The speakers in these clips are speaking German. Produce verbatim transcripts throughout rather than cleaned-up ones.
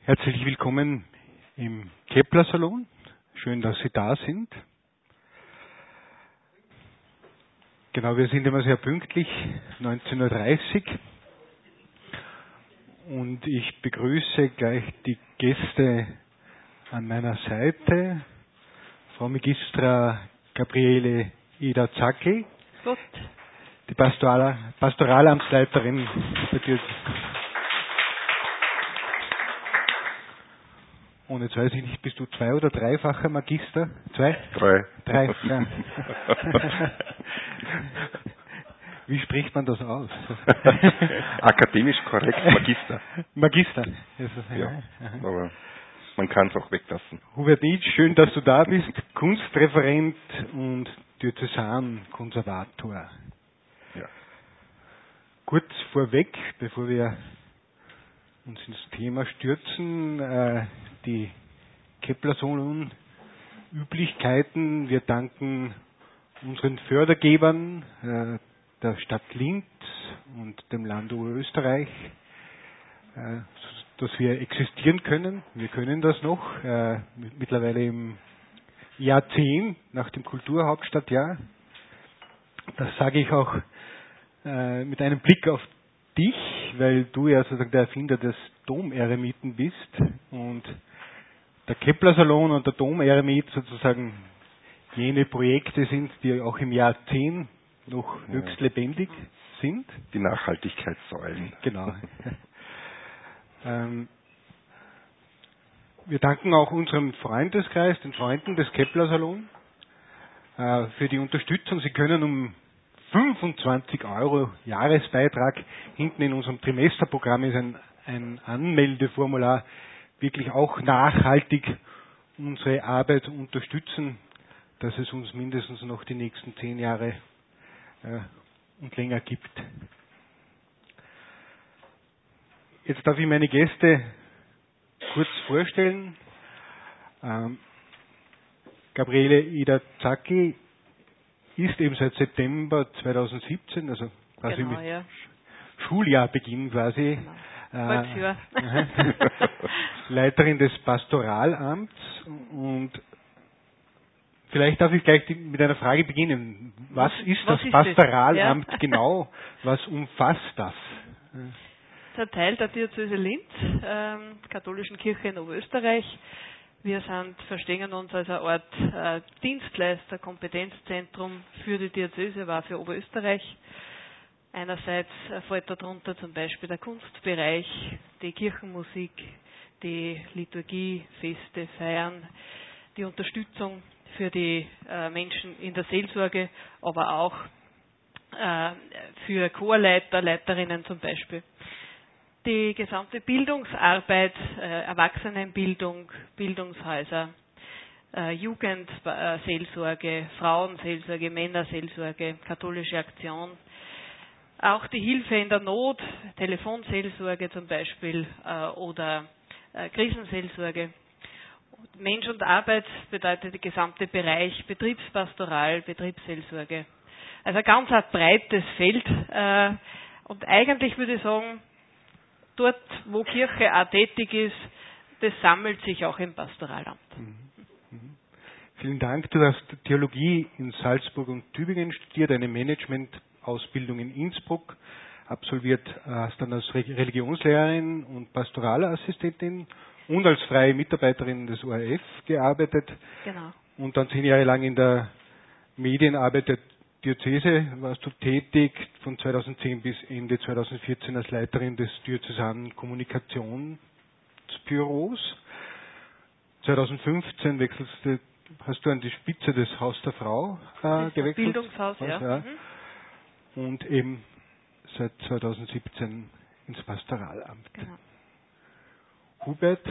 Herzlich willkommen im Kepler-Salon. Schön, dass Sie da sind. Genau, wir sind immer sehr pünktlich, neunzehn Uhr dreißig. Und ich begrüße gleich die Gäste an meiner Seite. Frau Magistra Gabriele Ida Zackel, Gut. die Pastoral, Pastoralamtsleiterin der Diözese. Und jetzt weiß ich nicht, bist du zwei- oder dreifacher Magister? Zwei? Drei. Drei, ja. Wie spricht man das aus? Akademisch korrekt, Magister. Magister. Ja, aber man kann es auch weglassen. Hubert Nitsch, schön, dass du da bist. Kunstreferent und Diözesankonservator. Ja. Kurz vorweg, bevor wir uns ins Thema stürzen, äh, die Kepler-Salon-Üblichkeiten. Wir danken unseren Fördergebern, äh, der Stadt Linz und dem Land Oberösterreich, äh, dass wir existieren können. Wir können das noch, äh, mittlerweile im Jahr zehn nach dem Kulturhauptstadtjahr. Das sage ich auch äh, mit einem Blick auf dich, weil du ja sozusagen der Erfinder des Domeremiten bist und der Kepler-Salon und der Domeremit sozusagen jene Projekte sind, die auch im Jahr zehn noch Ja. höchst lebendig sind. Die Nachhaltigkeitssäulen. Genau. ähm, wir danken auch unserem Freundeskreis, den Freunden des Kepler-Salon, äh, für die Unterstützung. Sie können um fünfundzwanzig Euro Jahresbeitrag, hinten in unserem Trimesterprogramm ist ein, ein Anmeldeformular, wirklich auch nachhaltig unsere Arbeit unterstützen, dass es uns mindestens noch die nächsten zehn Jahre äh, und länger gibt. Jetzt darf ich meine Gäste kurz vorstellen. Ähm, Gabriele Ida Zackel ist eben seit September zweitausendsiebzehn, also quasi Genau, mit ja. Schuljahrbeginn quasi, Genau. äh, Leiterin des Pastoralamts. Und vielleicht darf ich gleich die, mit einer Frage beginnen. Was, Was- ist was das ist Pastoralamt das? Ja. genau? Was umfasst das? Das ist ein Teil der Diözese Linz, ähm, katholischen Kirche in Oberösterreich. Wir sind, verstehen uns als eine Art äh, Dienstleister, Kompetenzzentrum für die Diözese, war für Oberösterreich. Einerseits äh, fällt darunter zum Beispiel der Kunstbereich, die Kirchenmusik, die Liturgie, Feste, Feiern, die Unterstützung für die äh, Menschen in der Seelsorge, aber auch äh, für Chorleiter, Leiterinnen zum Beispiel. Die gesamte Bildungsarbeit, äh, Erwachsenenbildung, Bildungshäuser, äh, Jugendseelsorge, Frauenseelsorge, Männerseelsorge, katholische Aktion, auch die Hilfe in der Not, Telefonseelsorge zum Beispiel äh, oder äh, Krisenseelsorge. Mensch und Arbeit bedeutet der gesamte Bereich Betriebspastoral, Betriebsseelsorge. Also ein ganz ein breites Feld äh, und eigentlich würde ich sagen, dort, wo Kirche auch tätig ist, das sammelt sich auch im Pastoralamt. Mhm. Mhm. Vielen Dank. Du hast Theologie in Salzburg und Tübingen studiert, eine Management-Ausbildung in Innsbruck, absolviert, hast dann als Re- Religionslehrerin und Pastoralassistentin und als freie Mitarbeiterin des O R F gearbeitet Genau. und dann zehn Jahre lang in der Medienarbeit der Diözese warst du tätig, von zweitausendzehn bis Ende zweitausendvierzehn als Leiterin des Diözesanen Kommunikationsbüros. zweitausendfünfzehn wechselst du, hast du an die Spitze des Haus der Frau äh, Das gewechselt. Bildungshaus, ja. ja. Mhm. Und eben seit zweitausendsiebzehn ins Pastoralamt. Genau. Hubert,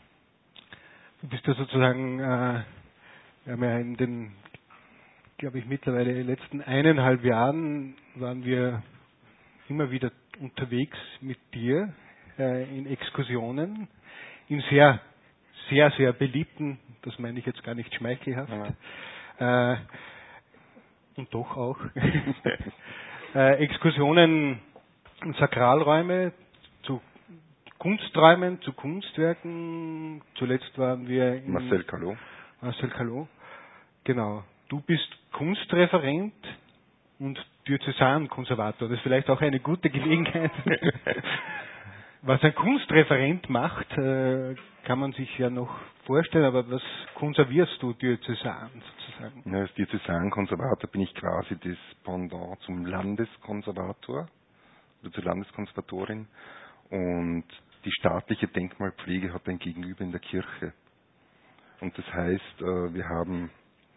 du bist ja sozusagen, äh, wir haben ja in den, glaube ich, mittlerweile letzten eineinhalb Jahren waren wir immer wieder unterwegs mit dir äh, in Exkursionen, in sehr, sehr, sehr beliebten, das meine ich jetzt gar nicht schmeichelhaft, Ja. äh, und doch auch, äh, Exkursionen in Sakralräume, zu Kunsträumen zu Kunstwerken. Zuletzt waren wir in Marcel Callot. Marcel Callot. Genau. Du bist Kunstreferent und Diözesankonservator. Das ist vielleicht auch eine gute Gelegenheit. Was ein Kunstreferent macht, kann man sich ja noch vorstellen, aber was konservierst du diözesan sozusagen? Ja, als Diözesankonservator bin ich quasi das Pendant zum Landeskonservator oder zur Landeskonservatorin, und die staatliche Denkmalpflege hat ein Gegenüber in der Kirche. Und das heißt, wir haben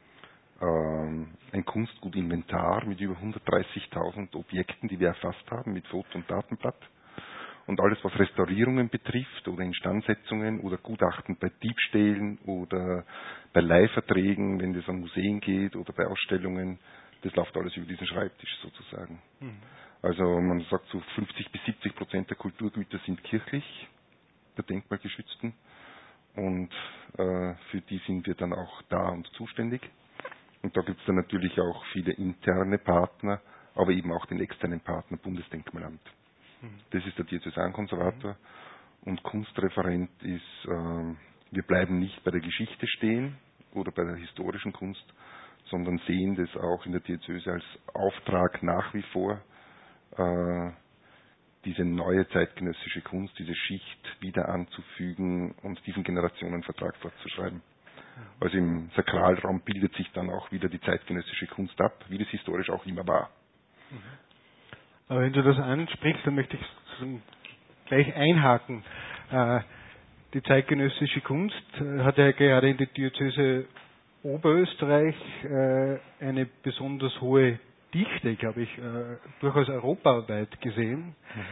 ein Kunstgutinventar mit über hundertdreißigtausend Objekten, die wir erfasst haben mit Foto- und Datenblatt. Und alles, was Restaurierungen betrifft oder Instandsetzungen oder Gutachten bei Diebstählen oder bei Leihverträgen, wenn es an Museen geht oder bei Ausstellungen, das läuft alles über diesen Schreibtisch sozusagen. Mhm. Also man sagt so fünfzig bis siebzig Prozent der Kulturgüter sind kirchlich, der denkmalgeschützten, und äh, für die sind wir dann auch da und zuständig. Und da gibt es dann natürlich auch viele interne Partner, aber eben auch den externen Partner, Bundesdenkmalamt. Das ist der Diözesankonservator. Mhm. Und Kunstreferent ist, äh, wir bleiben nicht bei der Geschichte stehen oder bei der historischen Kunst, sondern sehen das auch in der Diözese als Auftrag nach wie vor, äh, diese neue zeitgenössische Kunst, diese Schicht wieder anzufügen und diesen Generationenvertrag fortzuschreiben. Mhm. Also im Sakralraum bildet sich dann auch wieder die zeitgenössische Kunst ab, wie das historisch auch immer war. Mhm. Aber wenn du das ansprichst, dann möchte ich gleich einhaken. Die zeitgenössische Kunst hat ja gerade in der Diözese Oberösterreich eine besonders hohe Dichte, glaube ich, durchaus europaweit gesehen.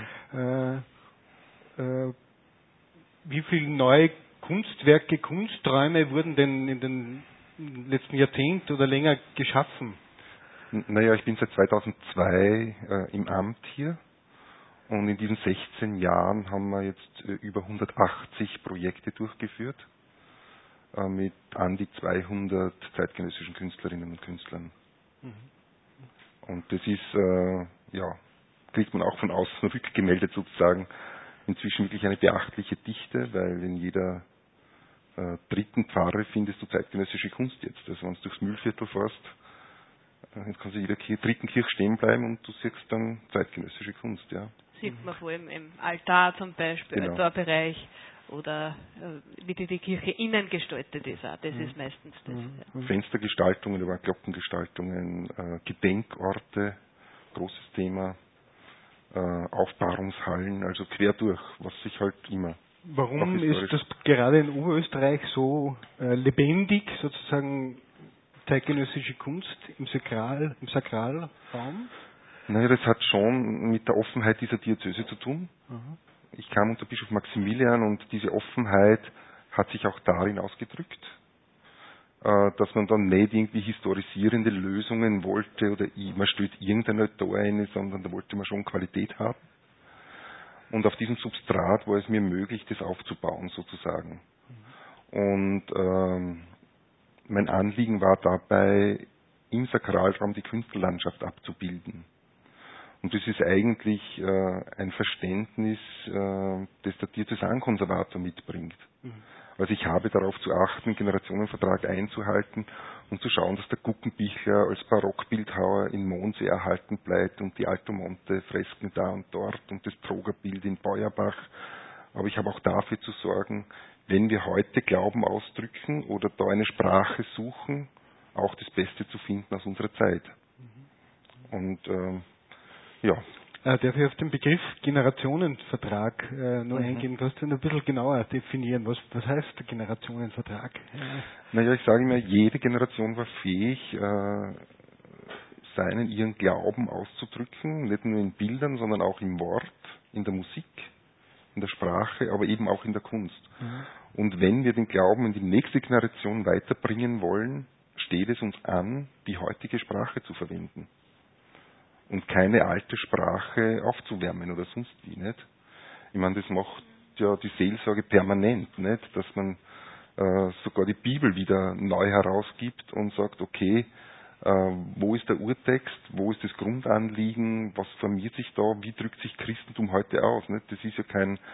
Mhm. Wie viele neue Kunstwerke, Kunsträume wurden denn in den letzten Jahrzehnten oder länger geschaffen? Naja, ich bin seit zweitausendzwei äh, im Amt hier, und in diesen sechzehn Jahren haben wir jetzt äh, über hundertachtzig Projekte durchgeführt äh, mit an die zweihundert zeitgenössischen Künstlerinnen und Künstlern. Mhm. Und das ist, äh, ja, kriegt man auch von außen rückgemeldet sozusagen, inzwischen wirklich eine beachtliche Dichte, weil in jeder äh, dritten Pfarre findest du zeitgenössische Kunst jetzt. Also wenn du durchs Mühlviertel fährst, jetzt kannst du in jeder dritten Kirche stehen bleiben und du siehst dann zeitgenössische Kunst, ja. Sieht man vor allem im Altar zum Beispiel, genau. Altarbereich, oder äh, wie die, die Kirche innen gestaltet ist auch. Das mhm. ist meistens das. Mhm. Ja. Fenstergestaltungen, aber Glockengestaltungen, äh, Gedenkorte, großes Thema, äh, Aufbahrungshallen, also quer durch, was sich halt immer. Warum ist das gerade in Oberösterreich so äh, lebendig, sozusagen, zeitgenössische Kunst im Sakral, im Sakralraum? Naja, das hat schon mit der Offenheit dieser Diözese zu tun. Mhm. Ich kam unter Bischof Maximilian, und diese Offenheit hat sich auch darin ausgedrückt, äh, dass man dann nicht irgendwie historisierende Lösungen wollte oder man stellt irgendeine da ein, sondern da wollte man schon Qualität haben. Und auf diesem Substrat war es mir möglich, das aufzubauen sozusagen. Mhm. Und ähm, mein Anliegen war dabei, im Sakralraum die Künstlerlandschaft abzubilden. Und das ist eigentlich äh, ein Verständnis, äh, das der Diözesankonservator mitbringt. Mhm. Also ich habe darauf zu achten, Generationenvertrag einzuhalten und zu schauen, dass der Guggenbichler als Barockbildhauer in Mondsee erhalten bleibt und die Altomonte-Fresken da und dort und das Trogerbild in Beuerbach. Aber ich habe auch dafür zu sorgen, wenn wir heute Glauben ausdrücken oder da eine Sprache suchen, auch das Beste zu finden aus unserer Zeit. Mhm. Und ähm, ja. Äh, darf ich auf den Begriff Generationenvertrag äh, nur mhm. eingehen? Kannst du ein bisschen genauer definieren? Was, was heißt der Generationenvertrag? Ja. Naja, ich sage immer, jede Generation war fähig, äh, seinen, ihren Glauben auszudrücken, nicht nur in Bildern, sondern auch im Wort, in der Musik, in der Sprache, aber eben auch in der Kunst. Mhm. Und wenn wir den Glauben in die nächste Generation weiterbringen wollen, steht es uns an, die heutige Sprache zu verwenden. Und keine alte Sprache aufzuwärmen oder sonst wie, nicht? Ich meine, das macht ja die Seelsorge permanent, nicht? Dass man äh, sogar die Bibel wieder neu herausgibt und sagt, okay, äh, wo ist der Urtext, wo ist das Grundanliegen, was formiert sich da, wie drückt sich Christentum heute aus, nicht? Das ist ja kein,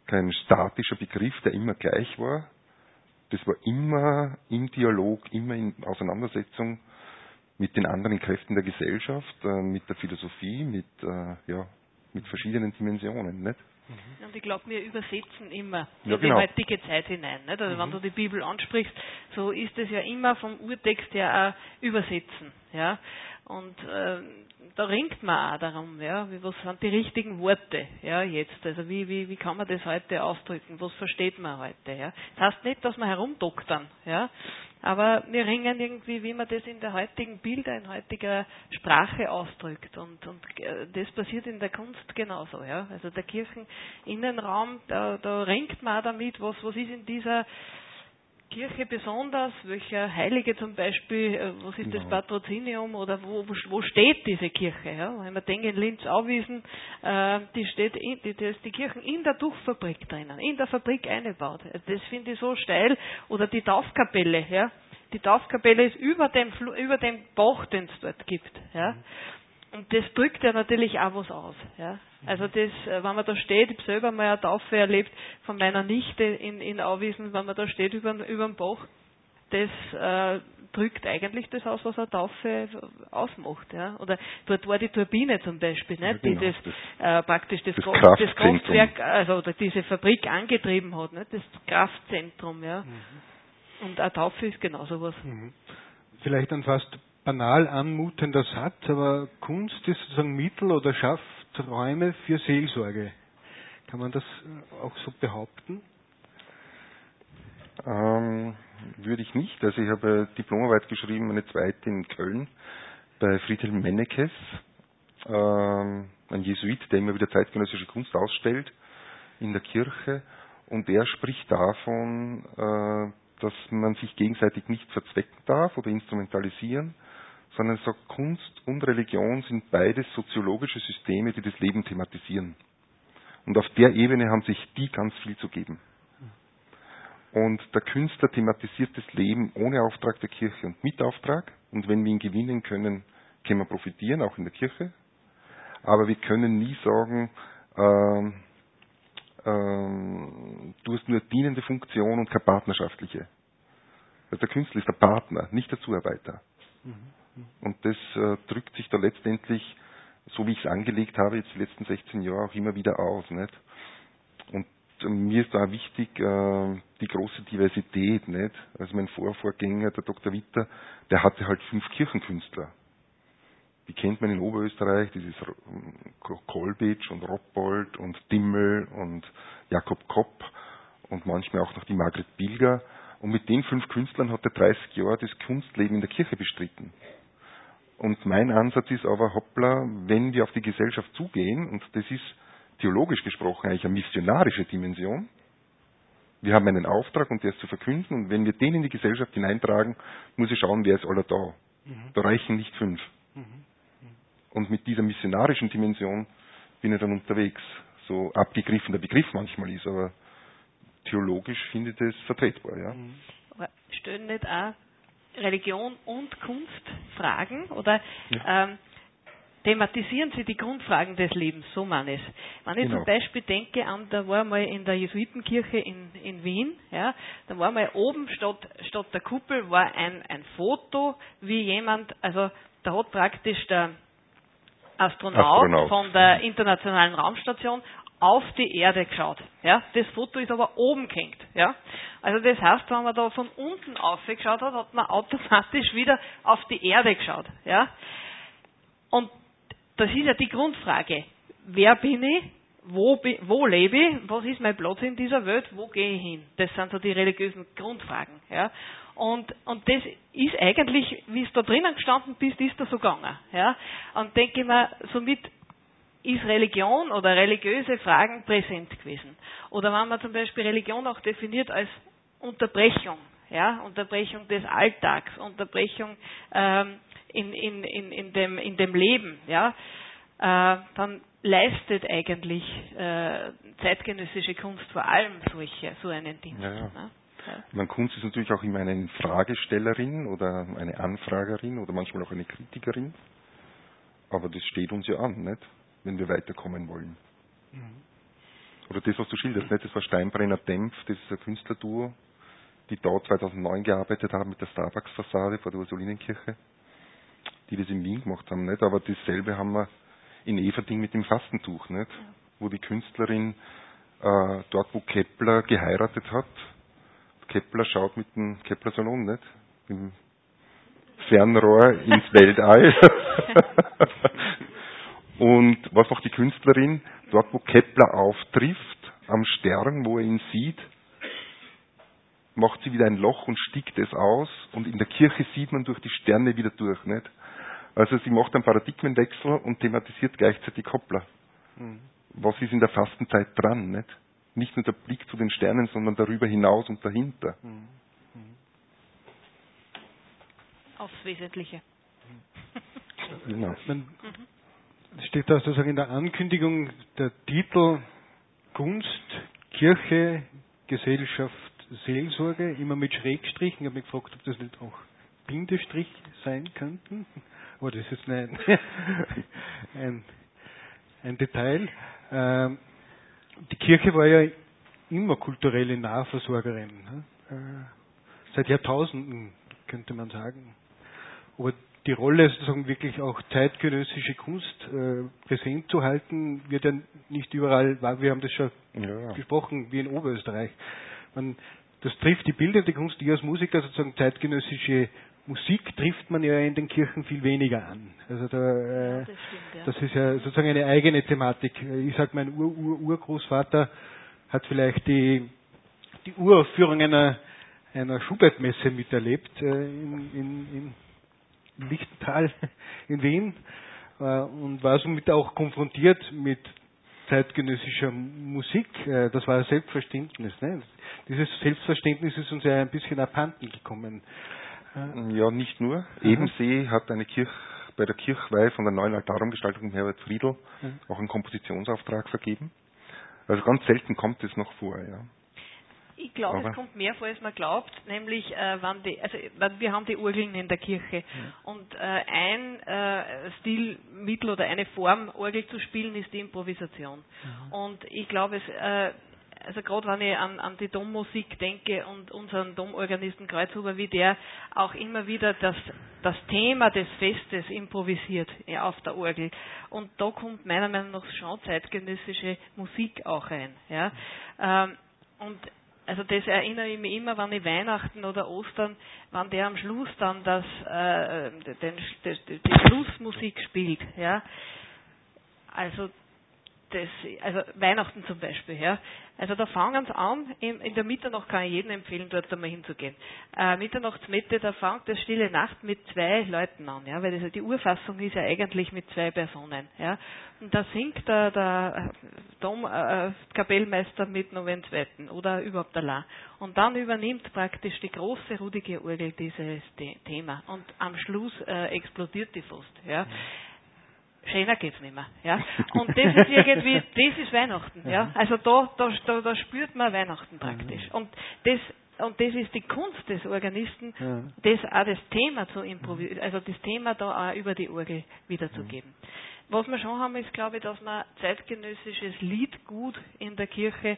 kein statischer Begriff, der immer gleich war. Das war immer im Dialog, immer in Auseinandersetzung mit den anderen Kräften der Gesellschaft, äh, mit der Philosophie, mit, äh, ja, mit verschiedenen Dimensionen. Nicht? Mhm. Und ich glaube, wir übersetzen immer ja, in genau. die heutige Zeit hinein. Nicht? Also mhm. wenn du die Bibel ansprichst, so ist es ja immer vom Urtext her auch übersetzen. Ja? Und äh, da ringt man auch darum, ja, wie, was sind die richtigen Worte, ja, jetzt, also wie, wie, wie kann man das heute ausdrücken, was versteht man heute, ja. Das heißt nicht, dass wir herumdoktern, ja, aber wir ringen irgendwie, wie man das in der heutigen Bilder, in heutiger Sprache ausdrückt und, und das passiert in der Kunst genauso, ja. Also der Kircheninnenraum, da, da ringt man auch damit, was, was ist in dieser Kirche besonders, welcher Heilige zum Beispiel, was ist das Patrozinium oder wo, wo, wo steht diese Kirche? Ja? Wenn man denkt, in Linz-Auwiesen, äh, die steht in, die, die ist die Kirchen in der Tuchfabrik drinnen, in der Fabrik eingebaut. Das finde ich so steil. Oder die Taufkapelle, ja. Die Taufkapelle ist über dem, über dem Bach, den es dort gibt, ja. Und das drückt ja natürlich auch was aus. Ja. Also das, wenn man da steht, ich habe selber mal eine Taufe erlebt von meiner Nichte in, in Auwiesen, wenn man da steht über, über dem Bach, das äh, drückt eigentlich das aus, was eine Taufe ausmacht. Ja. Oder dort war die Turbine zum Beispiel, nicht, ja, genau, die das, das äh, praktisch das, das, Kraft, das Kraftwerk, also oder diese Fabrik angetrieben hat, nicht, das Kraftzentrum. Ja. Mhm. Und eine Taufe ist genauso was. Mhm. Vielleicht dann fast banal anmutender Satz, aber Kunst ist sozusagen Mittel oder schafft Räume für Seelsorge. Kann man das auch so behaupten? Ähm, würde ich nicht. Also ich habe Diplomarbeit geschrieben, eine zweite in Köln, bei Friedhelm Mennekes, ähm, ein Jesuit, der immer wieder zeitgenössische Kunst ausstellt in der Kirche. Und er spricht davon, äh, dass man sich gegenseitig nicht verzwecken darf oder instrumentalisieren, sondern er sagt, Kunst und Religion sind beides soziologische Systeme, die das Leben thematisieren. Und auf der Ebene haben sich die ganz viel zu geben. Und der Künstler thematisiert das Leben ohne Auftrag der Kirche und mit Auftrag. Und wenn wir ihn gewinnen können, können wir profitieren, auch in der Kirche. Aber wir können nie sagen, ähm, ähm, du hast nur dienende Funktion und keine partnerschaftliche. Also der Künstler ist der Partner, nicht der Zuarbeiter. Mhm. Und das äh, drückt sich da letztendlich, so wie ich es angelegt habe, jetzt die letzten sechzehn Jahre auch immer wieder aus. Nicht? Und äh, mir ist da wichtig äh, die große Diversität. Nicht? Also mein Vorvorgänger, der Doktor Witter, der hatte halt fünf Kirchenkünstler. Die kennt man in Oberösterreich, das ist Kolbitsch und Roppold und Dimmel und Jakob Kopp und manchmal auch noch die Margret Bilger. Und mit den fünf Künstlern hat er dreißig Jahre das Kunstleben in der Kirche bestritten. Und mein Ansatz ist aber, hoppla, wenn wir auf die Gesellschaft zugehen, und das ist theologisch gesprochen eigentlich eine missionarische Dimension, wir haben einen Auftrag und der ist zu verkünden, und wenn wir den in die Gesellschaft hineintragen, muss ich schauen, wer ist aller da. Mhm. Da reichen nicht fünf. Mhm. Und mit dieser missionarischen Dimension bin ich dann unterwegs. So abgegriffen der Begriff manchmal ist, aber theologisch finde ich das vertretbar. Ja. Aber stellen nicht auch Religion und Kunst Fragen oder ja. ähm, thematisieren Sie die Grundfragen des Lebens, so meine ich. Wenn ich genau. zum Beispiel denke an, da war mal in der Jesuitenkirche in, in Wien, ja, da war mal oben statt, statt der Kuppel war ein, ein Foto, wie jemand, also da hat praktisch der Astronaut, Astronaut von der Internationalen Raumstation auf die Erde geschaut. Ja, das Foto ist aber oben gehängt. Ja, also das heißt, wenn man da von unten aufgeschaut hat, hat man automatisch wieder auf die Erde geschaut. Ja, und das ist ja die Grundfrage. Wer bin ich? Wo, wo lebe ich? Was ist mein Platz in dieser Welt? Wo gehe ich hin? Das sind so die religiösen Grundfragen. Ja, und, und das ist eigentlich, wie es da drinnen gestanden bist, ist da so gegangen. Ja, und denke ich mir, somit ist Religion oder religiöse Fragen präsent gewesen. Oder wenn man zum Beispiel Religion auch definiert als Unterbrechung, ja, Unterbrechung des Alltags, Unterbrechung ähm, in, in, in, in, dem, in dem Leben, ja, äh, dann leistet eigentlich äh, zeitgenössische Kunst vor allem solche, so einen Dienst. Ja, ja. Ne? Ja. Man, Kunst ist natürlich auch immer eine Fragestellerin oder eine Anfragerin oder manchmal auch eine Kritikerin, aber das steht uns ja an, nicht? Wenn wir weiterkommen wollen. oder das, was du schilderst, nicht? Das war Steinbrenner Dempf, das ist ein Künstlerduo, die da zweitausendneun gearbeitet haben mit der Starbucks-Fassade vor der Ursulinenkirche, die das in Wien gemacht haben, nicht? Aber dasselbe haben wir in Everding mit dem Fastentuch, nicht? Ja. Wo die Künstlerin äh, dort, wo Kepler geheiratet hat, Kepler schaut mit dem Kepler-Salon, nicht? Im Fernrohr ins Weltall. Und was macht die Künstlerin? Dort, wo Kepler auftrifft, am Stern, wo er ihn sieht, macht sie wieder ein Loch und stickt es aus und in der Kirche sieht man durch die Sterne wieder durch, nicht? Also sie macht einen Paradigmenwechsel und thematisiert gleichzeitig Kepler. Mhm. Was ist in der Fastenzeit dran, nicht? Nicht nur der Blick zu den Sternen, sondern darüber hinaus und dahinter. Mhm. Aufs Wesentliche. Genau. Man steht da sozusagen in der Ankündigung der Titel Kunst, Kirche, Gesellschaft, Seelsorge, immer mit Schrägstrichen. Ich habe mich gefragt, ob das nicht auch Bindestrich sein könnten. Aber das ist ein, ein, ein Detail. Ähm, die Kirche war ja immer kulturelle Nahversorgerin. Ne? Äh, seit Jahrtausenden, könnte man sagen. Aber die Rolle, sozusagen wirklich auch zeitgenössische Kunst äh, präsent zu halten, wird ja nicht überall, wir haben das schon ja. gesprochen, wie in Oberösterreich. Man, das trifft die bildende Kunst, die als Musiker sozusagen zeitgenössische Musik trifft man ja in den Kirchen viel weniger an. Also da, äh, ja, das, stimmt, ja. das ist ja sozusagen eine eigene Thematik. Ich sage, mein Ur-Ur-Urgroßvater hat vielleicht die, die Uraufführung einer, einer Schubert-Messe miterlebt äh, in, in, in Lichtental in Wien äh, und war somit auch konfrontiert mit zeitgenössischer Musik. Äh, das war ein Selbstverständnis. Ne? Dieses Selbstverständnis ist uns ja ein bisschen abhanden gekommen. Ja, nicht nur. Mhm. Ebensee hat eine Kirche, bei der Kirchweih von der neuen Altarumgestaltung Herbert Friedl mhm. auch einen Kompositionsauftrag vergeben. Also ganz selten kommt es noch vor, ja. Ich glaube, es kommt mehr vor, als man glaubt, nämlich, äh, wann die, also wir haben die Orgeln in der Kirche ja. und äh, ein äh, Stilmittel oder eine Form, Orgel zu spielen, ist die Improvisation. Ja. Und ich glaube, es äh, also gerade wenn ich an, an die Dommusik denke und unseren Domorganisten Kreuzhuber, wie der auch immer wieder das, das Thema des Festes improvisiert ja, auf der Orgel. Und da kommt meiner Meinung nach schon zeitgenössische Musik auch rein. Ja. Ähm, und also das erinnere ich mich immer, wenn ich Weihnachten oder Ostern, wenn der am Schluss dann das, äh, den, die, die Schlussmusik spielt. Ja. Also Das, also Weihnachten zum Beispiel, ja. Also da fangen sie an, in, in der Mitternacht kann ich jedem empfehlen, dort einmal hinzugehen. Äh, Mitternachtsmette, da fängt das Stille Nacht mit zwei Leuten an, ja, weil das, die Urfassung ist ja eigentlich mit zwei Personen, ja. Und da singt der, der Dom, äh, Kapellmeister mit noch einen zweiten oder überhaupt allein. Und dann übernimmt praktisch die große rudige Orgel dieses Thema und am Schluss äh, explodiert die fast, ja. Schöner geht's nicht mehr, ja. Und das ist irgendwie, das ist Weihnachten, ja. Also da, da, da, da spürt man Weihnachten praktisch. Und das, und das ist die Kunst des Organisten, das auch das Thema zu improvisieren, also das Thema da auch über die Orgel wiederzugeben. Was wir schon haben, ist, glaube ich, dass man zeitgenössisches Liedgut in der Kirche,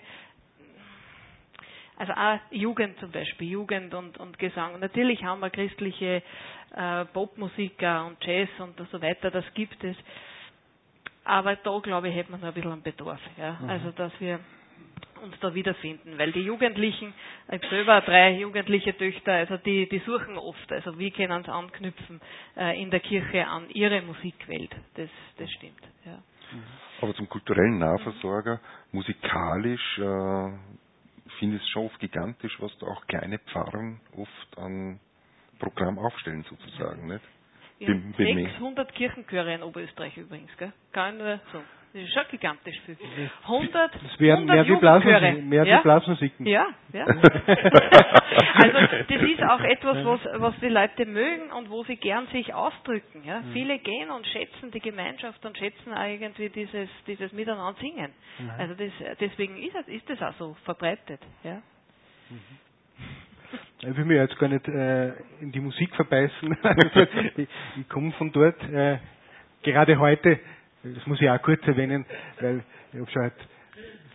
also auch Jugend zum Beispiel, Jugend und, und Gesang. Natürlich haben wir christliche äh, Popmusiker und Jazz und so weiter, das gibt es. Aber da, glaube ich, hätte man noch ein bisschen einen Bedarf. Ja? Mhm. Also, dass wir uns da wiederfinden. Weil die Jugendlichen, ich habe selber drei jugendliche Töchter, also die, die suchen oft, also wie können sie anknüpfen äh, in der Kirche an ihre Musikwelt. Das, das stimmt. Ja. Aber zum kulturellen Nahversorger, mhm. musikalisch, äh, ich finde es schon oft gigantisch, was da auch kleine Pfarren oft an Programm aufstellen, sozusagen. Nicht? Wir haben sechshundert Kirchenchöre in Oberösterreich übrigens, gell? Kann ich nur sagen. Das ist schon gigantisch viel. hundert, das wären mehr wie Blasmusik, mehr ja? wie Blasmusiken. Ja, ja. Also das ist auch etwas, was, was die Leute mögen und wo sie gern sich ausdrücken. Ja? Mhm. Viele gehen und schätzen die Gemeinschaft und schätzen auch irgendwie dieses, dieses Miteinander singen. Mhm. Also das, deswegen ist, es, ist das auch so verbreitet. Ja? Mhm. Ich will mich jetzt gar nicht äh, in die Musik verbeißen. ich ich komme von dort. Äh, gerade heute, das muss ich auch kurz erwähnen, weil ich habe schon halt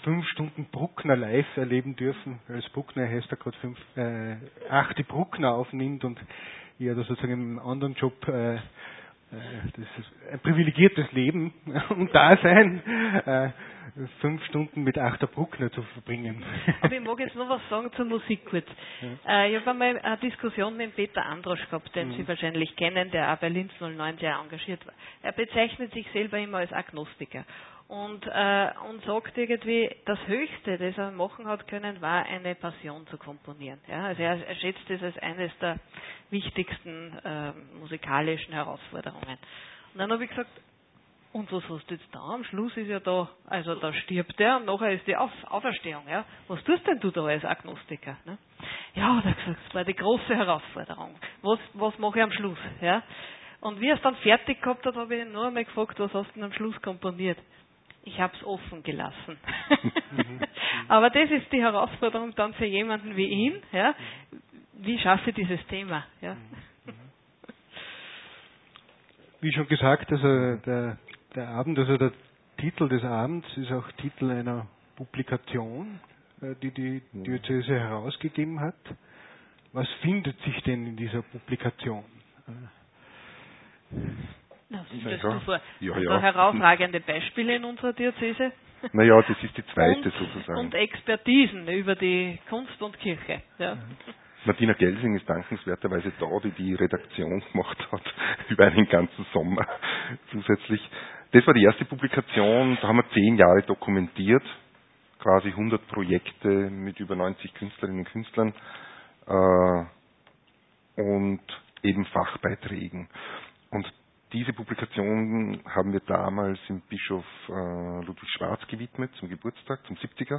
fünf Stunden Bruckner live erleben dürfen, als Bruckner heißt er gerade fünf, äh, achte Bruckner aufnimmt und ich da sozusagen im anderen Job äh, das ist ein privilegiertes Leben und Dasein, äh, fünf Stunden mit Achter Bruckner zu verbringen. Aber ich mag jetzt noch was sagen zur Musik kurz. Ja. Äh, ich habe einmal eine Diskussion mit Peter Androsch gehabt, den mhm. Sie wahrscheinlich kennen, der auch bei Linz null neun sehr engagiert war. Er bezeichnet sich selber immer als Agnostiker und, äh, und sagt irgendwie, das Höchste, das er machen hat können, war eine Passion zu komponieren. Ja, also er, er schätzt es als eines der wichtigsten äh, musikalischen Herausforderungen. Und dann habe ich gesagt, und was hast du jetzt da? Am Schluss ist ja da, also da stirbt er und nachher ist die Auf, Auferstehung. Ja? Was tust denn du da als Agnostiker? Ne? Ja, hat er gesagt, das war die große Herausforderung. Was, was mache ich am Schluss? Ja? Und wie er es dann fertig gehabt hat, habe ich ihn nur einmal gefragt, was hast du denn am Schluss komponiert? Ich habe es offen gelassen. Aber das ist die Herausforderung dann für jemanden wie ihn. Ja? Wie schaffe ich dieses Thema? Ja? Wie schon gesagt, also der, der Abend, also der Titel des Abends ist auch Titel einer Publikation, die die Diözese herausgegeben hat. Was findet sich denn in dieser Publikation? Na, stellst du vor, ja, also ja. herausragende Beispiele in unserer Diözese. Naja, das ist die zweite und, sozusagen. Und Expertisen über die Kunst und Kirche. Ja. Martina Gelsing ist dankenswerterweise da, die die Redaktion gemacht hat, über einen ganzen Sommer zusätzlich. Das war die erste Publikation, da haben wir zehn Jahre dokumentiert, quasi hundert Projekte mit über neunzig Künstlerinnen und Künstlern äh, und eben Fachbeiträgen. Und diese Publikation haben wir damals dem Bischof äh, Ludwig Schwarz gewidmet, zum Geburtstag, zum siebziger.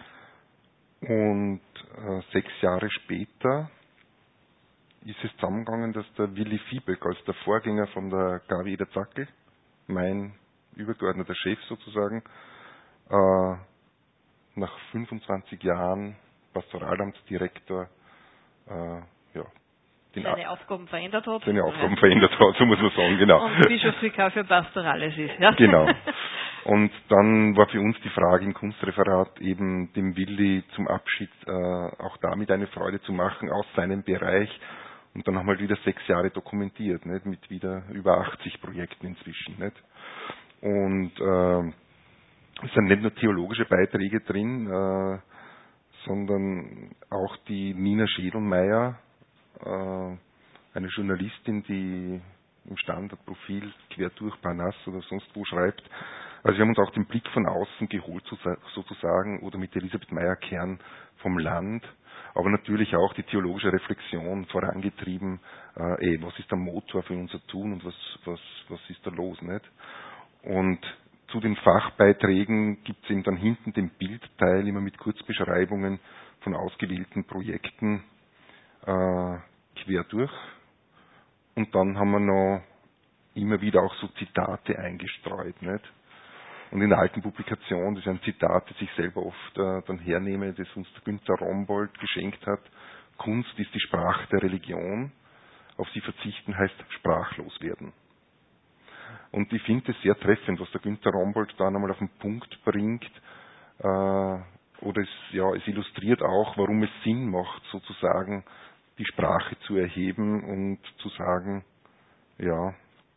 Und äh, sechs Jahre später ist es zusammengegangen, dass der Willi Fiebeck als der Vorgänger von der Gabi Eder Zackel, mein übergeordneter Chef sozusagen, äh, nach fünfundzwanzig Jahren Pastoralamtsdirektor äh, ja, den seine Aufgaben verändert hat. Seine Aufgaben ja. verändert hat, so muss man sagen, genau. Und Bischofsvikar für Pastorales ist, ja. Genau. Und dann war für uns die Frage im Kunstreferat eben dem Willi zum Abschied äh, auch damit eine Freude zu machen aus seinem Bereich. Und dann haben wir wieder sechs Jahre dokumentiert, nicht? Mit wieder über achtzig Projekten inzwischen. Nicht? Und äh, es sind nicht nur theologische Beiträge drin, äh, sondern auch die Nina Schädelmeier, äh, eine Journalistin, die im Standardprofil quer durch Parnasse oder sonst wo schreibt. Also wir haben uns auch den Blick von außen geholt sozusagen oder mit Elisabeth Meyer-Kern vom Land, aber natürlich auch die theologische Reflexion vorangetrieben, äh, ey, was ist der Motor für unser Tun und was, was, was ist da los, nicht? Und zu den Fachbeiträgen gibt es eben dann hinten den Bildteil immer mit Kurzbeschreibungen von ausgewählten Projekten äh, quer durch. Und dann haben wir noch immer wieder auch so Zitate eingestreut, nicht? Und in der alten Publikation, das ist ein Zitat, das ich selber oft äh, dann hernehme, das uns der Günter Rombold geschenkt hat. Kunst ist die Sprache der Religion. Auf sie verzichten heißt sprachlos werden. Und ich finde es sehr treffend, was der Günter Rombold da nochmal auf den Punkt bringt. Äh, oder es, ja, es illustriert auch, warum es Sinn macht, sozusagen die Sprache zu erheben und zu sagen, ja,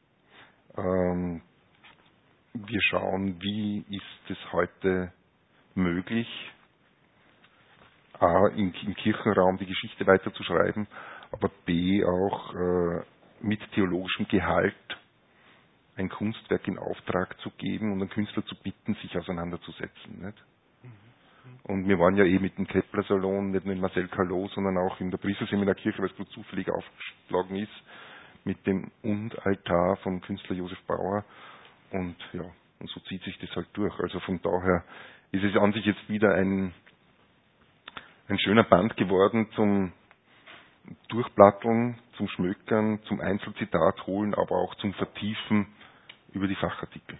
ähm, wir schauen, wie ist es heute möglich, A, im, im Kirchenraum die Geschichte weiterzuschreiben, aber B, auch äh, mit theologischem Gehalt ein Kunstwerk in Auftrag zu geben und einen Künstler zu bitten, sich auseinanderzusetzen. Nicht? Und wir waren ja eh mit dem Kepler-Salon, nicht nur in Marcel Callot, sondern auch in der Priesterseminarkirche, weil es bloß zufällig aufgeschlagen ist, mit dem Und-Altar vom Künstler Josef Bauer. Und ja, und so zieht sich das halt durch. Also von daher ist es an sich jetzt wieder ein, ein schöner Band geworden zum Durchplatteln, zum Schmökern, zum Einzelzitat holen, aber auch zum Vertiefen über die Fachartikel.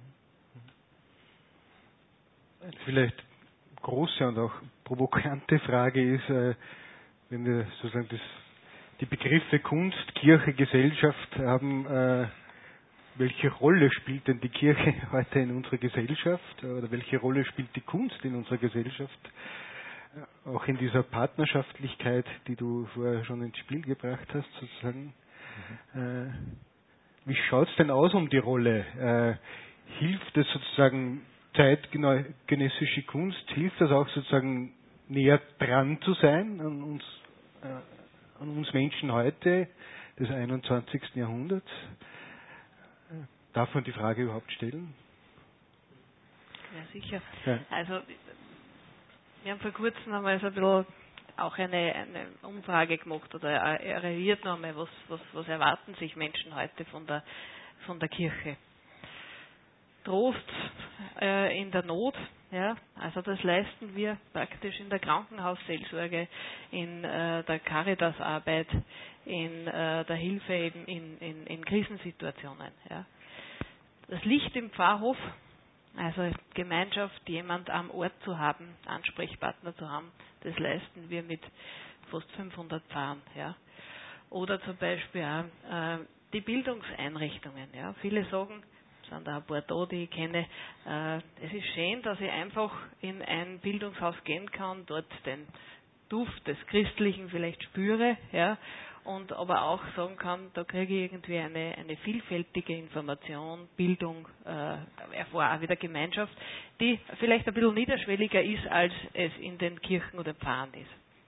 Vielleicht große und auch provokante Frage ist, äh, wenn wir sozusagen das, die Begriffe Kunst, Kirche, Gesellschaft haben äh, welche Rolle spielt denn die Kirche heute in unserer Gesellschaft oder welche Rolle spielt die Kunst in unserer Gesellschaft? Auch in dieser Partnerschaftlichkeit, die du vorher schon ins Spiel gebracht hast, sozusagen. Mhm. Äh, wie schaut es denn aus um die Rolle? Äh, hilft es sozusagen zeitgenössische Kunst, hilft das auch sozusagen näher dran zu sein an uns, äh, an uns Menschen heute, des einundzwanzigsten Jahrhunderts? Darf man die Frage überhaupt stellen? Ja, sicher. Ja. Also, wir haben vor kurzem einmal so ein bisschen auch eine, eine Umfrage gemacht oder eruiert noch einmal, was, was, was erwarten sich Menschen heute von der, von der Kirche. Trost äh, in der Not, ja, also das leisten wir praktisch in der Krankenhausseelsorge, in äh, der Caritasarbeit, in äh, der Hilfe eben in, in, in Krisensituationen. Ja. Das Licht im Pfarrhof, also Gemeinschaft, jemand am Ort zu haben, Ansprechpartner zu haben, das leisten wir mit fast fünfhundert Pfarrern. Ja. Oder zum Beispiel auch äh, die Bildungseinrichtungen. Ja. Viele sagen, es sind da ein paar da, die ich kenne, äh, es ist schön, dass ich einfach in ein Bildungshaus gehen kann, dort den Duft des Christlichen vielleicht spüre, ja, und aber auch sagen kann, da kriege ich irgendwie eine, eine vielfältige Information, Bildung, äh, erfahre auch wieder Gemeinschaft, die vielleicht ein bisschen niederschwelliger ist, als es in den Kirchen oder Pfarren ist.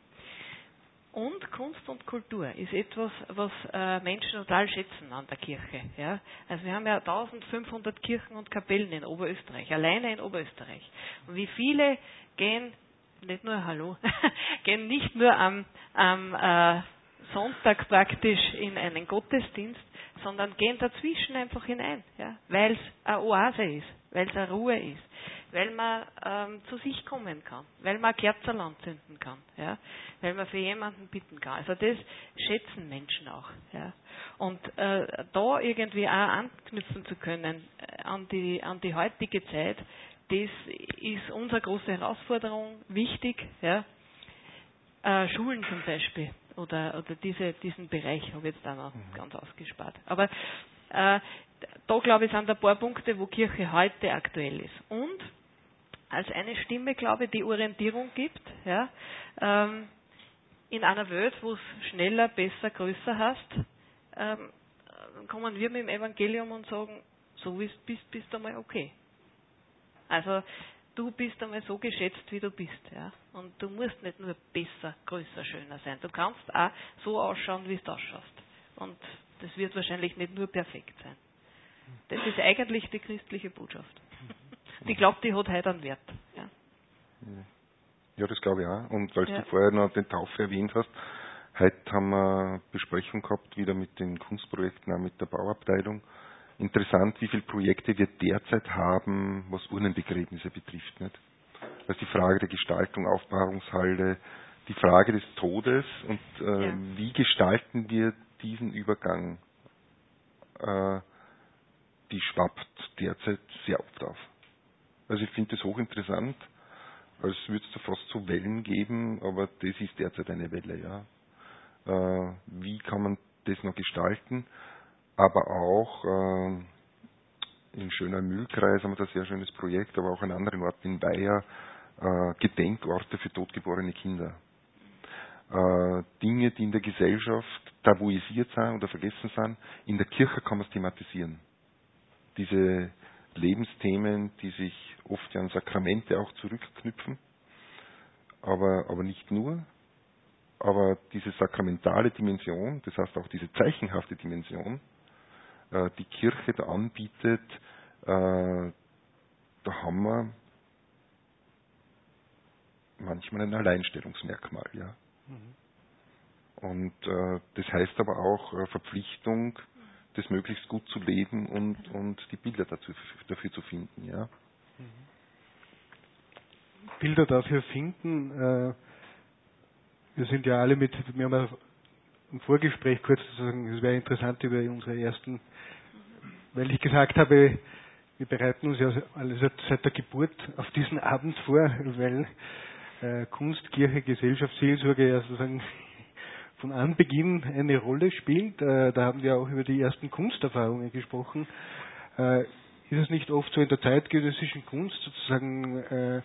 Und Kunst und Kultur ist etwas, was äh, Menschen total schätzen an der Kirche. Ja? Also wir haben ja eintausendfünfhundert Kirchen und Kapellen in Oberösterreich, alleine in Oberösterreich. Und wie viele gehen, nicht nur Hallo, gehen nicht nur am, am äh, Sonntag praktisch in einen Gottesdienst, sondern gehen dazwischen einfach hinein, ja? Weil es eine Oase ist, weil es eine Ruhe ist, weil man ähm, zu sich kommen kann, weil man Kerzen anzünden kann, ja? Weil man für jemanden bitten kann. Also das schätzen Menschen auch. Ja? Und äh, da irgendwie auch anknüpfen zu können äh, an, die, an die heutige Zeit, das ist unsere große Herausforderung, wichtig. Ja? Äh, Schulen zum Beispiel oder, oder diese, diesen Bereich habe ich jetzt auch noch mhm. ganz ausgespart. Aber äh, da glaube ich sind ein paar Punkte, wo Kirche heute aktuell ist. Und als eine Stimme, glaube ich, die Orientierung gibt, ja, ähm, in einer Welt, wo es schneller, besser, größer hast, ähm, kommen wir mit dem Evangelium und sagen, so wie du bist, bist du einmal okay. Also du bist einmal so geschätzt, wie du bist. Ja? Und du musst nicht nur besser, größer, schöner sein. Du kannst auch so ausschauen, wie du ausschaust. Und das wird wahrscheinlich nicht nur perfekt sein. Das ist eigentlich die christliche Botschaft. Ich glaube, die hat heute einen Wert. Ja, ja das glaube ich auch. Und als ja. du vorher noch den Taufe erwähnt hast, heute haben wir eine Besprechung gehabt, wieder mit den Kunstprojekten, auch mit der Bauabteilung. Interessant, wie viele Projekte wir derzeit haben, was Urnenbegräbnisse betrifft. Nicht? Also die Frage der Gestaltung, Aufbahrungshalle, die Frage des Todes und äh, ja. wie gestalten wir diesen Übergang, äh, die schwappt derzeit sehr oft auf. Also ich finde das hochinteressant, als würde es da fast so Wellen geben, aber das ist derzeit eine Welle. Ja. Äh, wie kann man das noch gestalten? Aber auch äh, im schönen Mühlkreis haben wir da ein sehr schönes Projekt, aber auch an anderen Orten in Weiher, äh, Gedenkorte für totgeborene Kinder. Äh, Dinge, die in der Gesellschaft tabuisiert sind oder vergessen sind, in der Kirche kann man es thematisieren. Diese Lebensthemen, die sich oft an Sakramente auch zurückknüpfen, aber, aber nicht nur. Aber diese sakramentale Dimension, das heißt auch diese zeichenhafte Dimension, die Kirche da anbietet, äh, da haben wir manchmal ein Alleinstellungsmerkmal. Ja. Mhm. Und äh, das heißt aber auch äh, Verpflichtung, das möglichst gut zu leben und, und die Bilder dazu, dafür zu finden. Ja. Mhm. Bilder dafür finden, äh, wir sind ja alle mit, wir haben ja im Vorgespräch kurz zu sagen, es wäre interessant über unsere ersten, weil ich gesagt habe, wir bereiten uns ja alle seit der Geburt auf diesen Abend vor, weil äh, Kunst, Kirche, Gesellschaft, Seelsorge ja sozusagen von Anbeginn eine Rolle spielt. Äh, da haben wir auch über die ersten Kunsterfahrungen gesprochen. Äh, ist es nicht oft so in der zeitgenössischen Kunst sozusagen äh,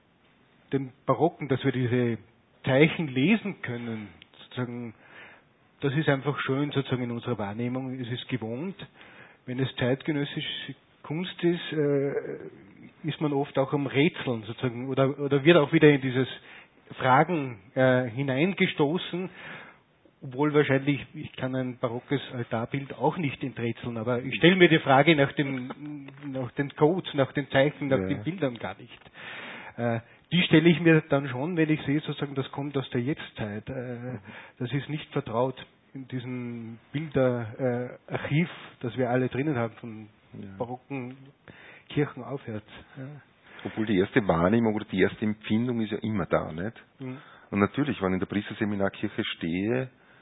dem Barocken, dass wir diese Zeichen lesen können, sozusagen, das ist einfach schön sozusagen in unserer Wahrnehmung, es ist gewohnt. Wenn es zeitgenössische Kunst ist, äh, ist man oft auch am Rätseln sozusagen oder, oder wird auch wieder in dieses Fragen äh, hineingestoßen, obwohl wahrscheinlich, ich kann ein barockes Altarbild auch nicht enträtseln, aber ich stelle mir die Frage nach den, nach den Codes, nach den Zeichen, nach ja. den Bildern gar nicht. Äh, die stelle ich mir dann schon, wenn ich sehe, sozusagen, das kommt aus der Jetztzeit. Äh, das ist nicht vertraut in diesem Bilderarchiv, äh, das wir alle drinnen haben, von ja. barocken Kirchen aufwärts. Ja. Obwohl die erste Wahrnehmung oder die erste Empfindung ist ja immer da, nicht? Mhm. Und natürlich, wenn ich in der Priesterseminarkirche stehe,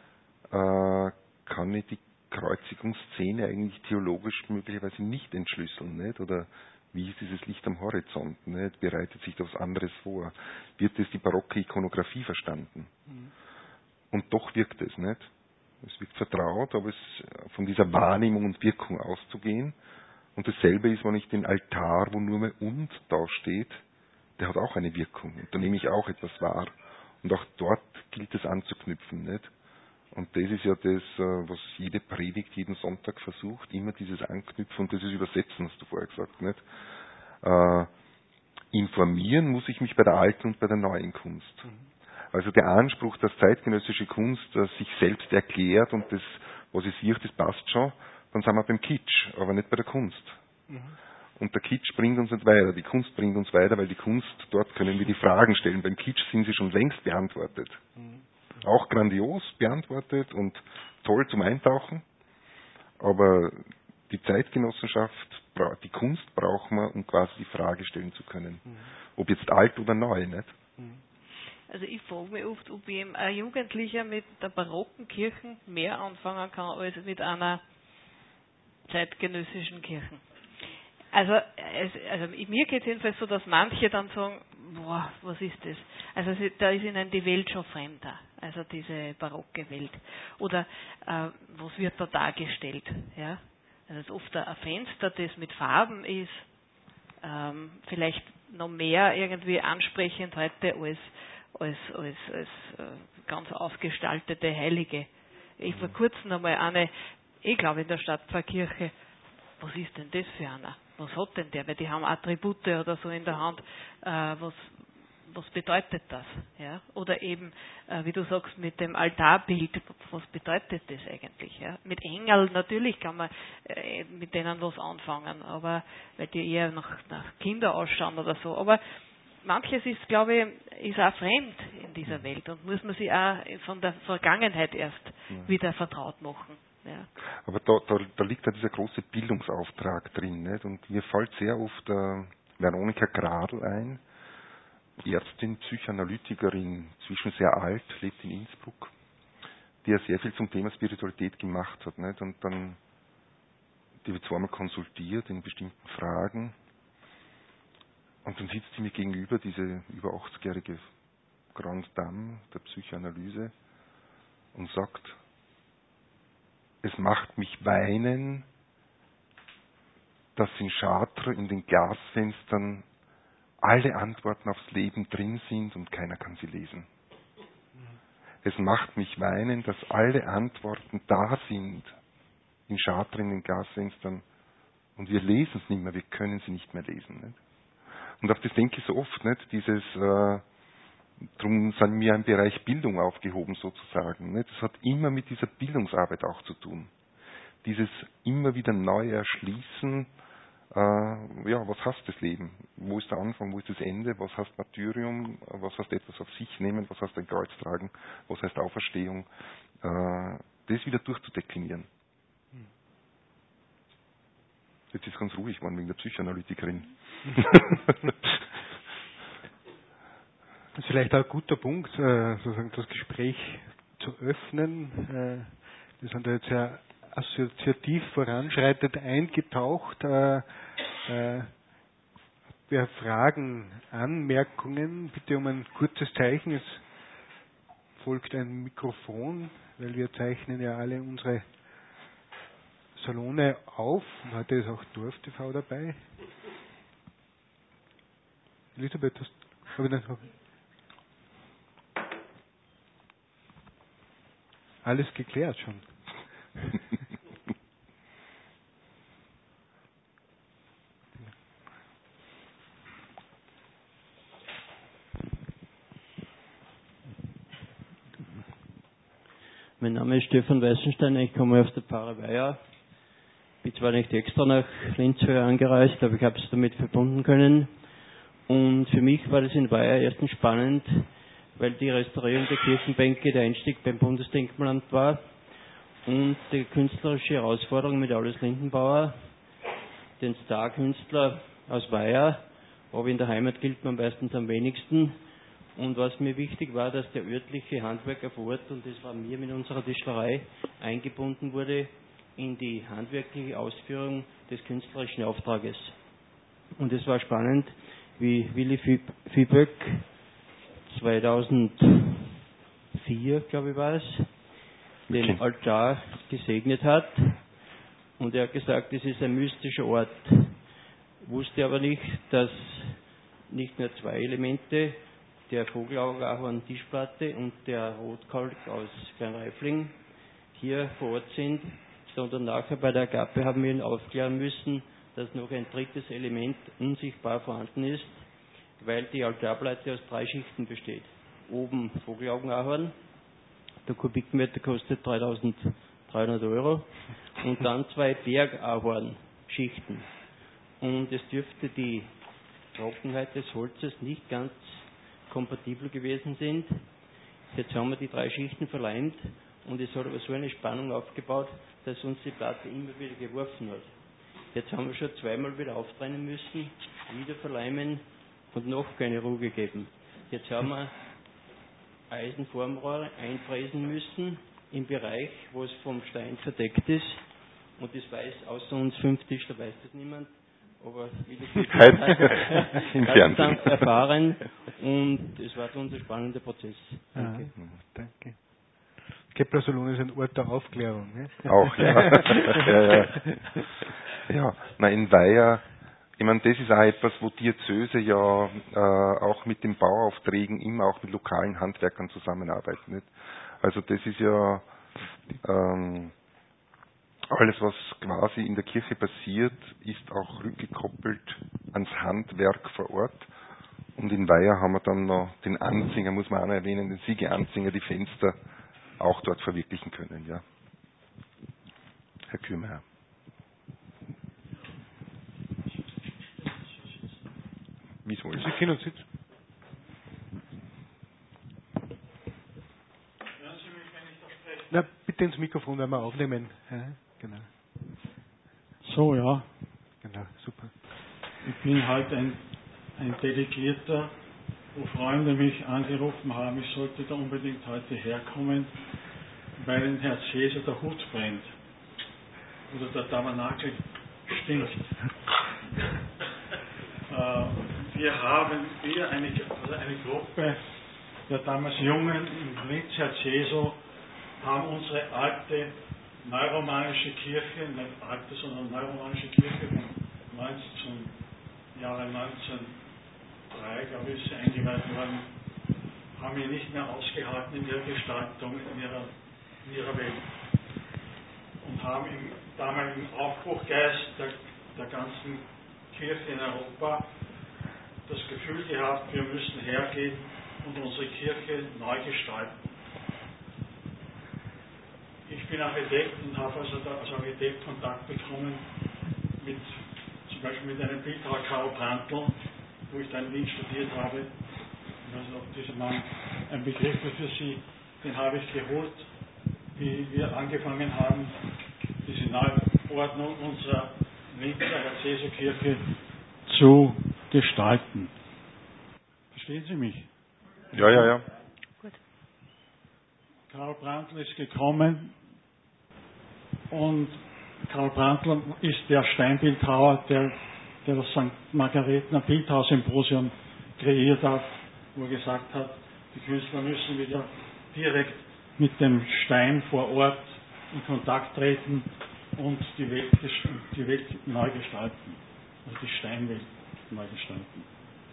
äh, kann ich die Kreuzigungsszene eigentlich theologisch möglicherweise nicht entschlüsseln, nicht? Oder wie ist dieses Licht am Horizont, nicht? Bereitet sich da was anderes vor? Wird es die barocke Ikonografie verstanden? Mhm. Und doch wirkt es, nicht? Es wirkt vertraut, aber es von dieser Wahrnehmung und Wirkung auszugehen. Und dasselbe ist, wenn ich den Altar, wo nur mehr und da steht, der hat auch eine Wirkung. Und da nehme ich auch etwas wahr. Und auch dort gilt es anzuknüpfen, nicht? Und das ist ja das, was jede Predigt jeden Sonntag versucht, immer dieses Anknüpfen und dieses Übersetzen, hast du vorher gesagt, nicht? Äh, informieren muss ich mich bei der alten und bei der neuen Kunst. Mhm. Also der Anspruch, dass zeitgenössische Kunst äh, sich selbst erklärt und das, was es sieht, das passt schon, dann sind wir beim Kitsch, aber nicht bei der Kunst. Mhm. Und der Kitsch bringt uns nicht weiter, die Kunst bringt uns weiter, weil die Kunst, dort können wir die Fragen stellen. Beim Kitsch sind sie schon längst beantwortet. Mhm. Auch grandios beantwortet und toll zum Eintauchen, aber die Zeitgenossenschaft, die Kunst brauchen wir, um quasi die Frage stellen zu können. Mhm. Ob jetzt alt oder neu, nicht? Mhm. Also ich frage mich oft, ob eben ein Jugendlicher mit der barocken Kirche mehr anfangen kann als mit einer zeitgenössischen Kirche. Also, es, also mir geht es jedenfalls so, dass manche dann sagen, boah, was ist das? Also da ist ihnen die Welt schon fremder, also diese barocke Welt. Oder äh, was wird da dargestellt? Ja? Also es ist oft ein Fenster, das mit Farben ist, ähm, vielleicht noch mehr irgendwie ansprechend heute als als, als, als äh, ganz ausgestaltete Heilige. Ich vor kurzem einmal eine, ich glaube in der Stadtpfarrkirche, was ist denn das für einer? Was hat denn der? Weil die haben Attribute oder so in der Hand. Äh, was, was bedeutet das? Ja? Oder eben, äh, wie du sagst, mit dem Altarbild, was bedeutet das eigentlich? Ja? Mit Engeln natürlich kann man äh, mit denen was anfangen, aber weil die eher nach, nach Kinder ausschauen oder so. Aber manches ist, glaube ich, ist auch fremd in dieser Welt und muss man sich auch von der Vergangenheit erst ja. wieder vertraut machen. Ja. Aber da, da, da liegt ja dieser große Bildungsauftrag drin, nicht? Und mir fällt sehr oft äh, Veronika Gradl ein, Ärztin, Psychoanalytikerin, zwischen sehr alt, lebt in Innsbruck, die ja sehr viel zum Thema Spiritualität gemacht hat, nicht? Und dann, die wird zweimal konsultiert in bestimmten Fragen. Und dann sitzt sie mir gegenüber, diese über achtzigjährige Grande Dame der Psychoanalyse, und sagt, es macht mich weinen, dass in Chartres in den Glasfenstern alle Antworten aufs Leben drin sind und keiner kann sie lesen. Es macht mich weinen, dass alle Antworten da sind in Chartres in den Glasfenstern und wir lesen es nicht mehr, wir können sie nicht mehr lesen. Nicht? Und auf das denke ich so oft, nicht? Dieses, äh, drum sind wir im Bereich Bildung aufgehoben sozusagen. Nicht? Das hat immer mit dieser Bildungsarbeit auch zu tun. Dieses immer wieder neu erschließen, äh, ja, was heißt das Leben? Wo ist der Anfang, wo ist das Ende? Was heißt Martyrium? Was heißt etwas auf sich nehmen? Was heißt ein Kreuz tragen? Was heißt Auferstehung? Äh, das wieder durchzudeklinieren. Jetzt ist es ganz ruhig geworden wegen der Psychoanalytikerin. Das ist vielleicht auch ein guter Punkt, äh, sozusagen das Gespräch zu öffnen. Äh, wir sind da jetzt sehr assoziativ voranschreitend eingetaucht. Äh, äh, wer Fragen, Anmerkungen, bitte um ein kurzes Zeichen. Es folgt ein Mikrofon, weil wir zeichnen ja alle unsere Salone auf. Und heute ist auch Dorf T V dabei. Elisabeth, hast habe ich das alles geklärt schon? Mein Name ist Stefan Weißenstein, ich komme aus der Pfarre Weiher. Bin zwar nicht extra nach Linz angereist, aber ich habe es damit verbunden können. Und für mich war das in Weiher erstens spannend, weil die Restaurierung der Kirchenbänke der Einstieg beim Bundesdenkmalamt war und die künstlerische Herausforderung mit Alois Lindenbauer, den Star-Künstler aus Weiher, aber in der Heimat gilt man meistens am wenigsten. Und was mir wichtig war, dass der örtliche Handwerker vor Ort, und das war mir mit unserer Tischlerei, eingebunden wurde in die handwerkliche Ausführung des künstlerischen Auftrages. Und es war spannend, wie Willi Viehböck zweitausendvier, glaube ich war es, den okay. Altar gesegnet hat. Und er hat gesagt, es ist ein mystischer Ort. Wusste aber nicht, dass nicht nur zwei Elemente, der Vogelaugenahorn Tischplatte und der Rotkalk aus Kleinreifling hier vor Ort sind, sondern nachher bei der Agape haben wir ihn aufklären müssen, dass noch ein drittes Element unsichtbar vorhanden ist, weil die Altarplatte aus drei Schichten besteht. Oben Vogelaugenahorn, der Kubikmeter kostet dreitausenddreihundert Euro, und dann zwei Bergahorn-Schichten. Und es dürfte die Trockenheit des Holzes nicht ganz kompatibel gewesen sind. Jetzt haben wir die drei Schichten verleimt und es hat aber so eine Spannung aufgebaut, dass uns die Platte immer wieder geworfen hat. Jetzt haben wir schon zweimal wieder auftrennen müssen, wieder verleimen und noch keine Ruhe gegeben. Jetzt haben wir Eisenformrohre einfräsen müssen im Bereich, wo es vom Stein verdeckt ist. Und das weiß, außer uns fünf Tischler weiß das niemand. Aber wie das ganz, ganz erfahren, und es war für uns ein spannender Prozess. Danke. Ja, danke. Kepler-Salon ist ein Ort der Aufklärung. Ne? Auch, ja. ja, ja. ja, na in Weiher, ich meine, das ist auch etwas, wo Diözese ja äh, auch mit den Bauaufträgen immer auch mit lokalen Handwerkern zusammenarbeiten. Nicht? Also das ist ja ähm, alles, was quasi in der Kirche passiert, ist auch rückgekoppelt ans Handwerk vor Ort. Und in Weiher haben wir dann noch den Anzinger, muss man auch noch erwähnen, den Siege-Anzinger, die Fenster auch dort verwirklichen können. Ja. Herr Kühlmeier. Wie soll es? Sie können sitzen. Na, bitte ins Mikrofon, wenn wir aufnehmen. Ja, genau. So, ja. Genau, super. Ich bin halt ein, ein Delegierter, wo Freunde mich angerufen haben, ich sollte da unbedingt heute herkommen, weil in Herz Jesu der Hut brennt. Oder der Tabernakel stinkt. äh, wir haben wieder eine, also eine Gruppe der damals Jungen im Linz Herz Jesu, haben unsere alte neuromanische Kirche, nicht alte, sondern neuromanische Kirche von neunzehn, Jahre neunzehnhundertdrei, glaube ich, ist sie eingeweiht worden, haben wir nicht mehr ausgehalten in ihrer Gestaltung, in ihrer, in ihrer Welt. Und haben im damaligen Aufbruchgeist der, der ganzen Kirche in Europa das Gefühl gehabt, wir müssen hergehen und unsere Kirche neu gestalten. Ich bin Architekt und habe also als Architekt Kontakt bekommen mit, zum Beispiel mit einem Bildhauer Karl Brandl, wo ich da in Wien studiert habe. Ich weiß nicht, ob dieser Mann ein Begriff ist für Sie, den habe ich geholt, wie wir angefangen haben, diese Neuordnung unserer Linzer Herz-Jesu-Kirche zu gestalten. Verstehen Sie mich? Ja, ja, ja. Gut. Karl Brandl ist gekommen und Karl Brandl ist der Steinbildhauer, der, der das Sankt Margaretener Bildhaussymposium kreiert hat, wo er gesagt hat, die Künstler müssen wieder direkt mit dem Stein vor Ort in Kontakt treten und die Welt, die Welt neu gestalten, also die Steinwelt neu gestalten.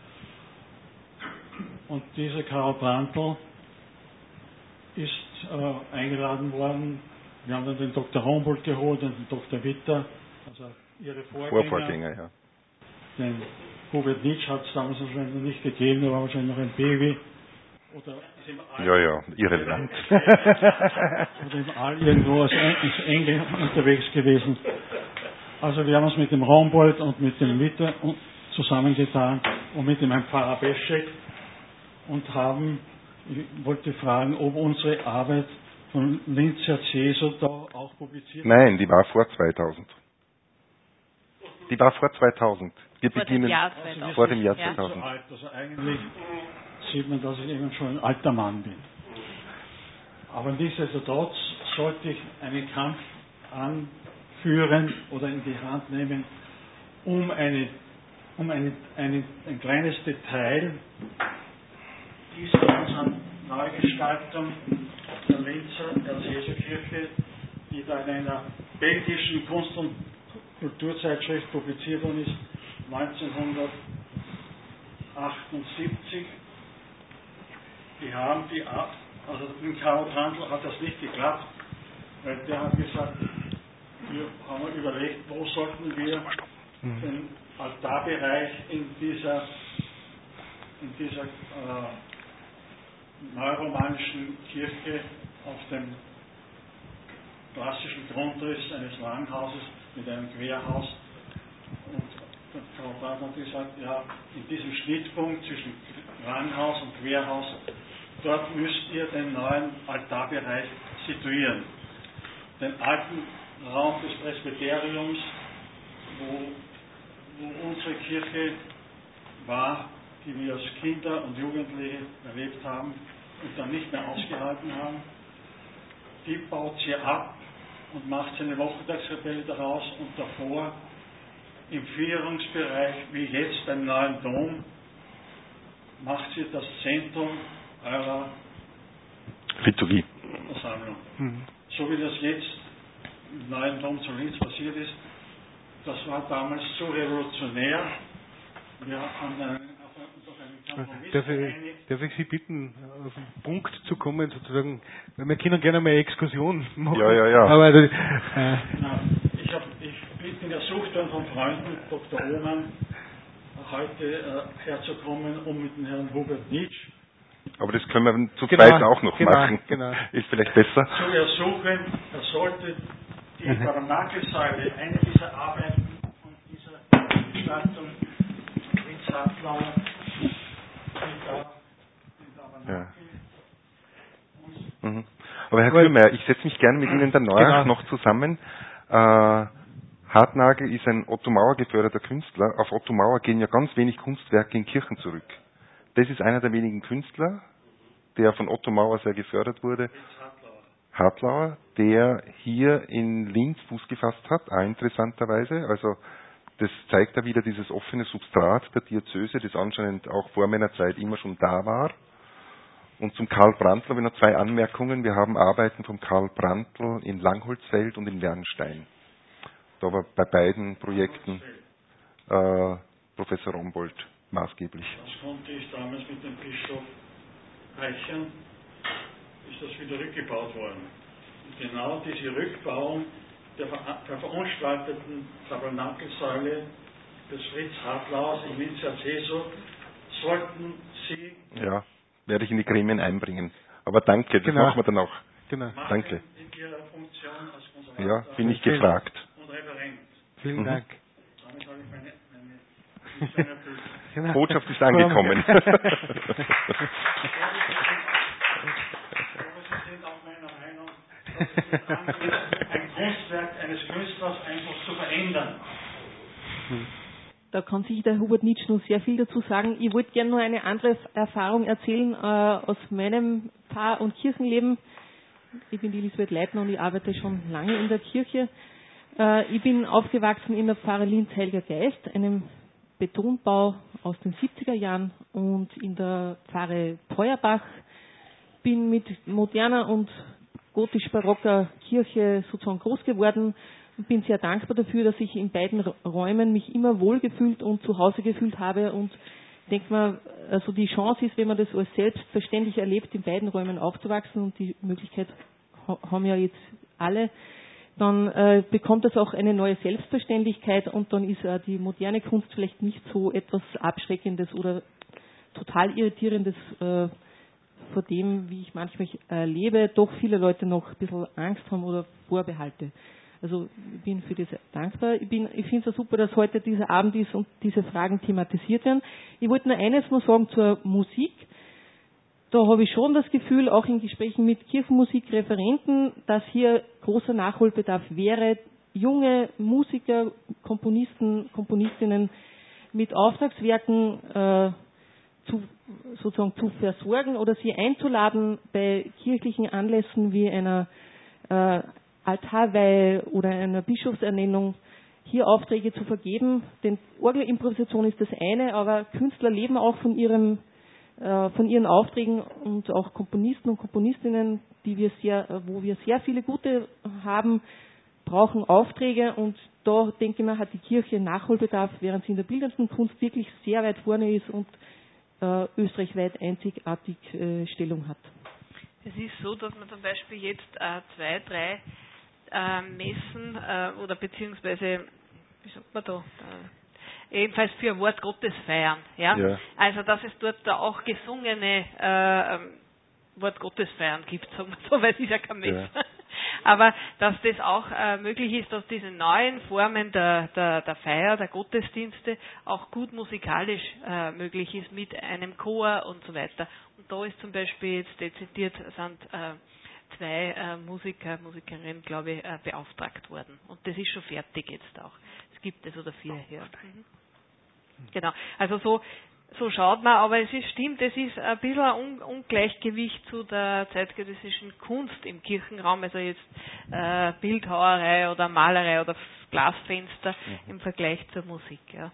Und dieser Karl Brandl ist äh, eingeladen worden. Wir haben dann den Doktor Humboldt geholt und den Doktor Witter, also ihre Vorgänger. Vorvorgänger, ja. Den Hubert Nitsch hat es damals wahrscheinlich noch nicht gegeben, er war wahrscheinlich noch ein Baby. Oder ist im All ja, ja, irrelevant. oder im All irgendwo als Engel unterwegs gewesen. Also wir haben uns mit dem Humboldt und mit dem Witter zusammengetan und mit dem Herrn Pfarrer Beschek und haben, ich wollte fragen, ob unsere Arbeit von Linzer Ceso da auch publiziert wird. Nein, die war vor zweitausend. Die war vor zweitausend. Wir Vor beginnen dem Jahr Also zweitausend. vor dem Jahr Ja. so zweitausend. alt, also eigentlich sieht man, dass ich eben schon ein alter Mann bin. Aber nichtsdestotrotz sollte ich einen Kampf anführen oder in die Hand nehmen, um, eine, um eine, eine, ein kleines Detail dieser unserer Neugestaltung der Linzer Erzählkirche, die da in einer belgischen Kunst- und Kulturzeitschrift publiziert worden ist, neunzehnhundertachtundsiebzig. Die haben die, also mit Karl Brandl hat das nicht geklappt, weil der hat gesagt, wir haben überlegt, wo sollten wir den Altarbereich in dieser, in dieser äh, neuromanischen Kirche auf dem klassischen Grundriss eines Langhauses mit einem Querhaus. Und Frau Brandl hat gesagt, ja, in diesem Schnittpunkt zwischen Langhaus und Querhaus, dort müsst ihr den neuen Altarbereich situieren. Den alten Raum des Presbyteriums, wo, wo unsere Kirche war, die wir als Kinder und Jugendliche erlebt haben und dann nicht mehr ausgehalten haben, die baut sie ab und macht sie eine Wochentagskapelle daraus und davor im Vierungsbereich, wie jetzt beim neuen Dom, macht sie das Zentrum eurer Liturgie. Versammlung. Mhm. So wie das jetzt im neuen Dom zu Linz passiert ist, das war damals so revolutionär. Wir haben dann auf einen Kompromiss Darf ich, geeinigt. darf ich Sie bitten, auf den Punkt zu kommen, sozusagen, weil wir können gerne mal eine Exkursion machen. Ja, ja, ja. Aber, äh, Na, ich, hab, ich bin ersucht worden von Freunden, Doktor Ohmann, heute äh, herzukommen, um mit dem Herrn Hubert Nitsch Aber das können wir zu Genau, zweit auch noch genau, machen. genau. Ist vielleicht besser. zu ersuchen, er sollte die Tabernakelsäule, eine dieser Arbeiten von dieser Gestaltung von Fritz Hartlauer, die da den Tabernakel Ja. Mhm. Aber Herr Kühlmeier, ich setze mich gerne mit Ihnen danach Genau. noch zusammen. Äh, Hartnagel ist ein Otto Mauer geförderter Künstler. Auf Otto Mauer gehen ja ganz wenig Kunstwerke in Kirchen zurück. Das ist einer der wenigen Künstler, der von Otto Mauer sehr gefördert wurde. Hartlauer, der hier in Linz Fuß gefasst hat, auch interessanterweise. Also das zeigt ja wieder dieses offene Substrat der Diözese, das anscheinend auch vor meiner Zeit immer schon da war. Und zum Karl Brandl habe ich noch zwei Anmerkungen. Wir haben Arbeiten vom Karl Brandl in Langholzfeld und in Wernstein. Da war bei beiden Projekten äh, Professor Rombold maßgeblich. Das konnte ich damals mit dem Bischof Eichern, ist das wieder rückgebaut worden. Und genau diese Rückbauung der, ver der verunstalteten Tabernakelsäule des Fritz Hartlauers in Linzer Ceso sollten Sie Ja, werde ich in die Gremien einbringen. Aber danke, das Genau. machen wir dann auch. genau. machen Danke. in Ihrer Funktion als Konservator Ja, bin ich Okay. gefragt. und Referent. Vielen Mhm. Dank. Damit habe ich meine, meine Mission erfüllt. Genau. Botschaft ist angekommen. Aber Sie sind auch meiner Meinung, dass es nicht angeht, ein Kunstwerk eines Künstlers einfach zu verändern. Da kann sich der Hubert Nitsch noch sehr viel dazu sagen. Ich wollte gerne nur eine andere Erfahrung erzählen äh, aus meinem Pfarr- und Kirchenleben. Ich bin die Elisabeth Leitner und ich arbeite schon lange in der Kirche. Äh, ich bin aufgewachsen in der Pfarre Linz Heiliger Geist, einem Betonbau aus den siebziger Jahren, und in der Pfarre Feuerbach bin mit moderner und gotisch-barocker Kirche sozusagen groß geworden und bin sehr dankbar dafür, dass ich in beiden Räumen mich immer wohlgefühlt und zu Hause gefühlt habe und denke mal, also die Chance ist, wenn man das als selbstverständlich erlebt, in beiden Räumen aufzuwachsen und die Möglichkeit haben ja jetzt alle, dann äh, bekommt das auch eine neue Selbstverständlichkeit und dann ist äh, die moderne Kunst vielleicht nicht so etwas Abschreckendes oder total Irritierendes äh, vor dem, wie ich manchmal erlebe, doch viele Leute noch ein bisschen Angst haben oder Vorbehalte. Also ich bin für das dankbar. Ich, bin, ich finde es super, dass heute dieser Abend ist und diese Fragen thematisiert werden. Ich wollte nur eines noch sagen zur Musik. Da habe ich schon das Gefühl, auch in Gesprächen mit Kirchenmusikreferenten, dass hier großer Nachholbedarf wäre, junge Musiker, Komponisten, Komponistinnen mit Auftragswerken äh, zu, sozusagen zu versorgen oder sie einzuladen bei kirchlichen Anlässen wie einer äh, Altarweihe oder einer Bischofsernennung, hier Aufträge zu vergeben. Denn Orgelimprovisation ist das eine, aber Künstler leben auch von ihrem von ihren Aufträgen und auch Komponisten und Komponistinnen, die wir sehr, wo wir sehr viele gute haben, brauchen Aufträge und da denke ich mal, hat die Kirche Nachholbedarf, während sie in der bildenden Kunst wirklich sehr weit vorne ist und äh, österreichweit einzigartig äh, Stellung hat. Es ist so, dass man zum Beispiel jetzt äh, zwei, drei äh, Messen äh, oder beziehungsweise, wie sagt man da, äh, ebenfalls für ein Wort Gottes feiern. Ja? Ja. Also, dass es dort da auch gesungene äh, Wort Gottes feiern gibt, sagen wir so, weil es ist ja kein Mess. Ja. Aber dass das auch äh, möglich ist, dass diese neuen Formen der, der, der Feier, der Gottesdienste auch gut musikalisch äh, möglich ist mit einem Chor und so weiter. Und da ist zum Beispiel jetzt dezidiert sind äh, zwei äh, Musiker, Musikerinnen, glaube ich, äh, beauftragt worden. Und das ist schon fertig jetzt auch. Es gibt es oder vier hier. Mhm. Genau, also so, so schaut man, aber es ist, stimmt, es ist ein bisschen ein Un- Ungleichgewicht zu der zeitgenössischen Kunst im Kirchenraum, also jetzt äh, Bildhauerei oder Malerei oder Glasfenster mhm. im Vergleich zur Musik. Ja.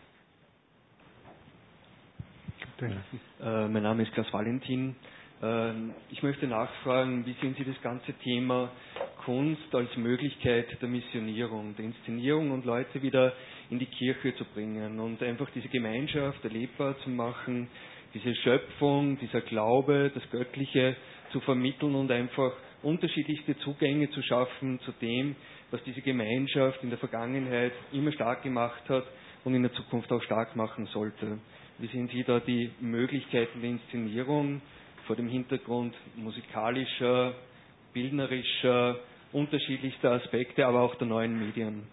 Äh, mein Name ist Klaus Valentin. Äh, ich möchte nachfragen, wie sehen Sie das ganze Thema Kunst als Möglichkeit der Missionierung, der Inszenierung und Leute wieder in die Kirche zu bringen und einfach diese Gemeinschaft erlebbar zu machen, diese Schöpfung, dieser Glaube, das Göttliche zu vermitteln und einfach unterschiedlichste Zugänge zu schaffen zu dem, was diese Gemeinschaft in der Vergangenheit immer stark gemacht hat und in der Zukunft auch stark machen sollte. Wie sehen Sie da die Möglichkeiten der Inszenierung vor dem Hintergrund musikalischer, bildnerischer, unterschiedlichster Aspekte, aber auch der neuen Medien?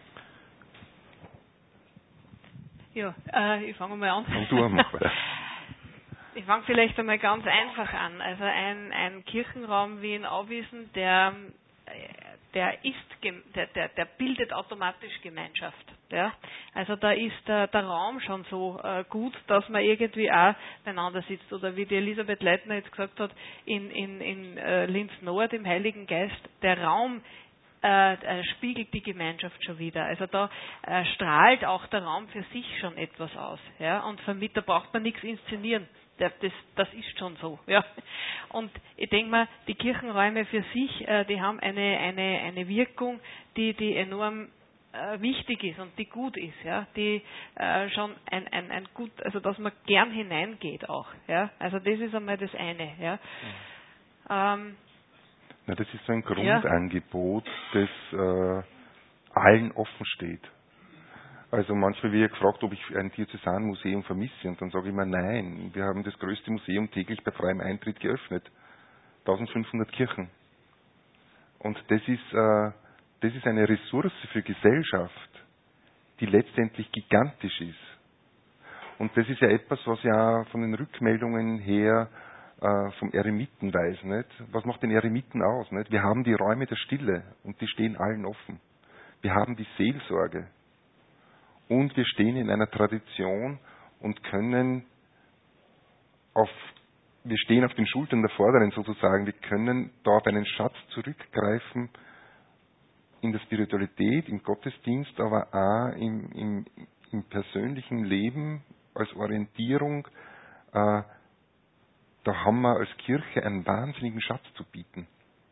Ja, äh, ich fange mal an. Und du mal. Ich fange vielleicht einmal ganz einfach an. Also ein, ein Kirchenraum wie in Auwiesen, der, der ist, der, der, der bildet automatisch Gemeinschaft. Ja? Also da ist der, der Raum schon so äh, gut, dass man irgendwie auch beieinander sitzt. Oder wie die Elisabeth Leitner jetzt gesagt hat, in, in, in äh, Linz Nord, im Heiligen Geist, der Raum Äh, spiegelt die Gemeinschaft schon wieder. Also da äh, strahlt auch der Raum für sich schon etwas aus. Ja? Und damit, da braucht man nichts inszenieren. Das, das, das ist schon so. Ja? Und ich denke mal, die Kirchenräume für sich, äh, die haben eine, eine, eine Wirkung, die, die enorm äh, wichtig ist und die gut ist. Ja? Die äh, schon ein, ein, ein gut, also dass man gern hineingeht auch. Ja? Also das ist einmal das eine. Ja? Ja. Ähm, Na, das ist so ein Grundangebot, das äh, allen offen steht. Also manchmal wird gefragt, ob ich ein Diözesanmuseum vermisse, und dann sage ich mir, nein, wir haben das größte Museum täglich bei freiem Eintritt geöffnet. eintausendfünfhundert Kirchen. Und das ist, äh, das ist eine Ressource für Gesellschaft, die letztendlich gigantisch ist. Und das ist ja etwas, was ja von den Rückmeldungen her vom Eremiten weiß, nicht? Was macht den Eremiten aus, nicht? Wir haben die Räume der Stille und die stehen allen offen. Wir haben die Seelsorge und wir stehen in einer Tradition und können auf, wir stehen auf den Schultern der Vorderen sozusagen, wir können da auf einen Schatz zurückgreifen in der Spiritualität, im Gottesdienst, aber auch im, im, im persönlichen Leben als Orientierung, äh, da haben wir als Kirche einen wahnsinnigen Schatz zu bieten.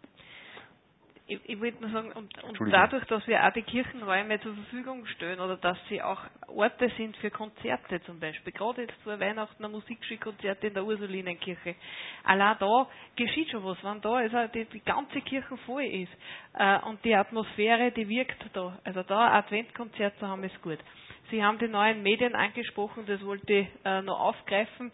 Ich, ich wollte nur sagen, und, und dadurch, dass wir auch die Kirchenräume zur Verfügung stellen oder dass sie auch Orte sind für Konzerte zum Beispiel, gerade jetzt vor Weihnachten ein Musikschulkonzert in der Ursulinenkirche, allein da geschieht schon was, wenn da also die, die ganze Kirche voll ist äh, und die Atmosphäre, die wirkt da. Also da ein Adventkonzert zu haben, ist gut. Sie haben die neuen Medien angesprochen, das wollte ich äh, noch aufgreifen.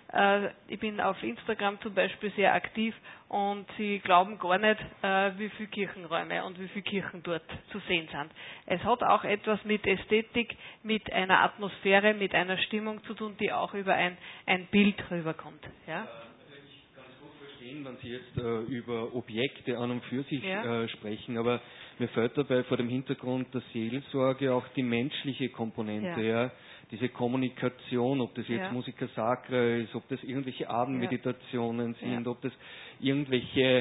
Ich bin auf Instagram zum Beispiel sehr aktiv und Sie glauben gar nicht, wie viele Kirchenräume und wie viele Kirchen dort zu sehen sind. Es hat auch etwas mit Ästhetik, mit einer Atmosphäre, mit einer Stimmung zu tun, die auch über ein, ein Bild rüberkommt. Ja? Ich kann es gut verstehen, wenn Sie jetzt äh, über Objekte an und für sich ja. äh, sprechen, aber mir fällt dabei vor dem Hintergrund der Seelsorge auch die menschliche Komponente, ja. ja. Diese Kommunikation, ob das jetzt ja. Musica Sacra ist, ob das irgendwelche Abendmeditationen ja. sind, ja. ob das irgendwelche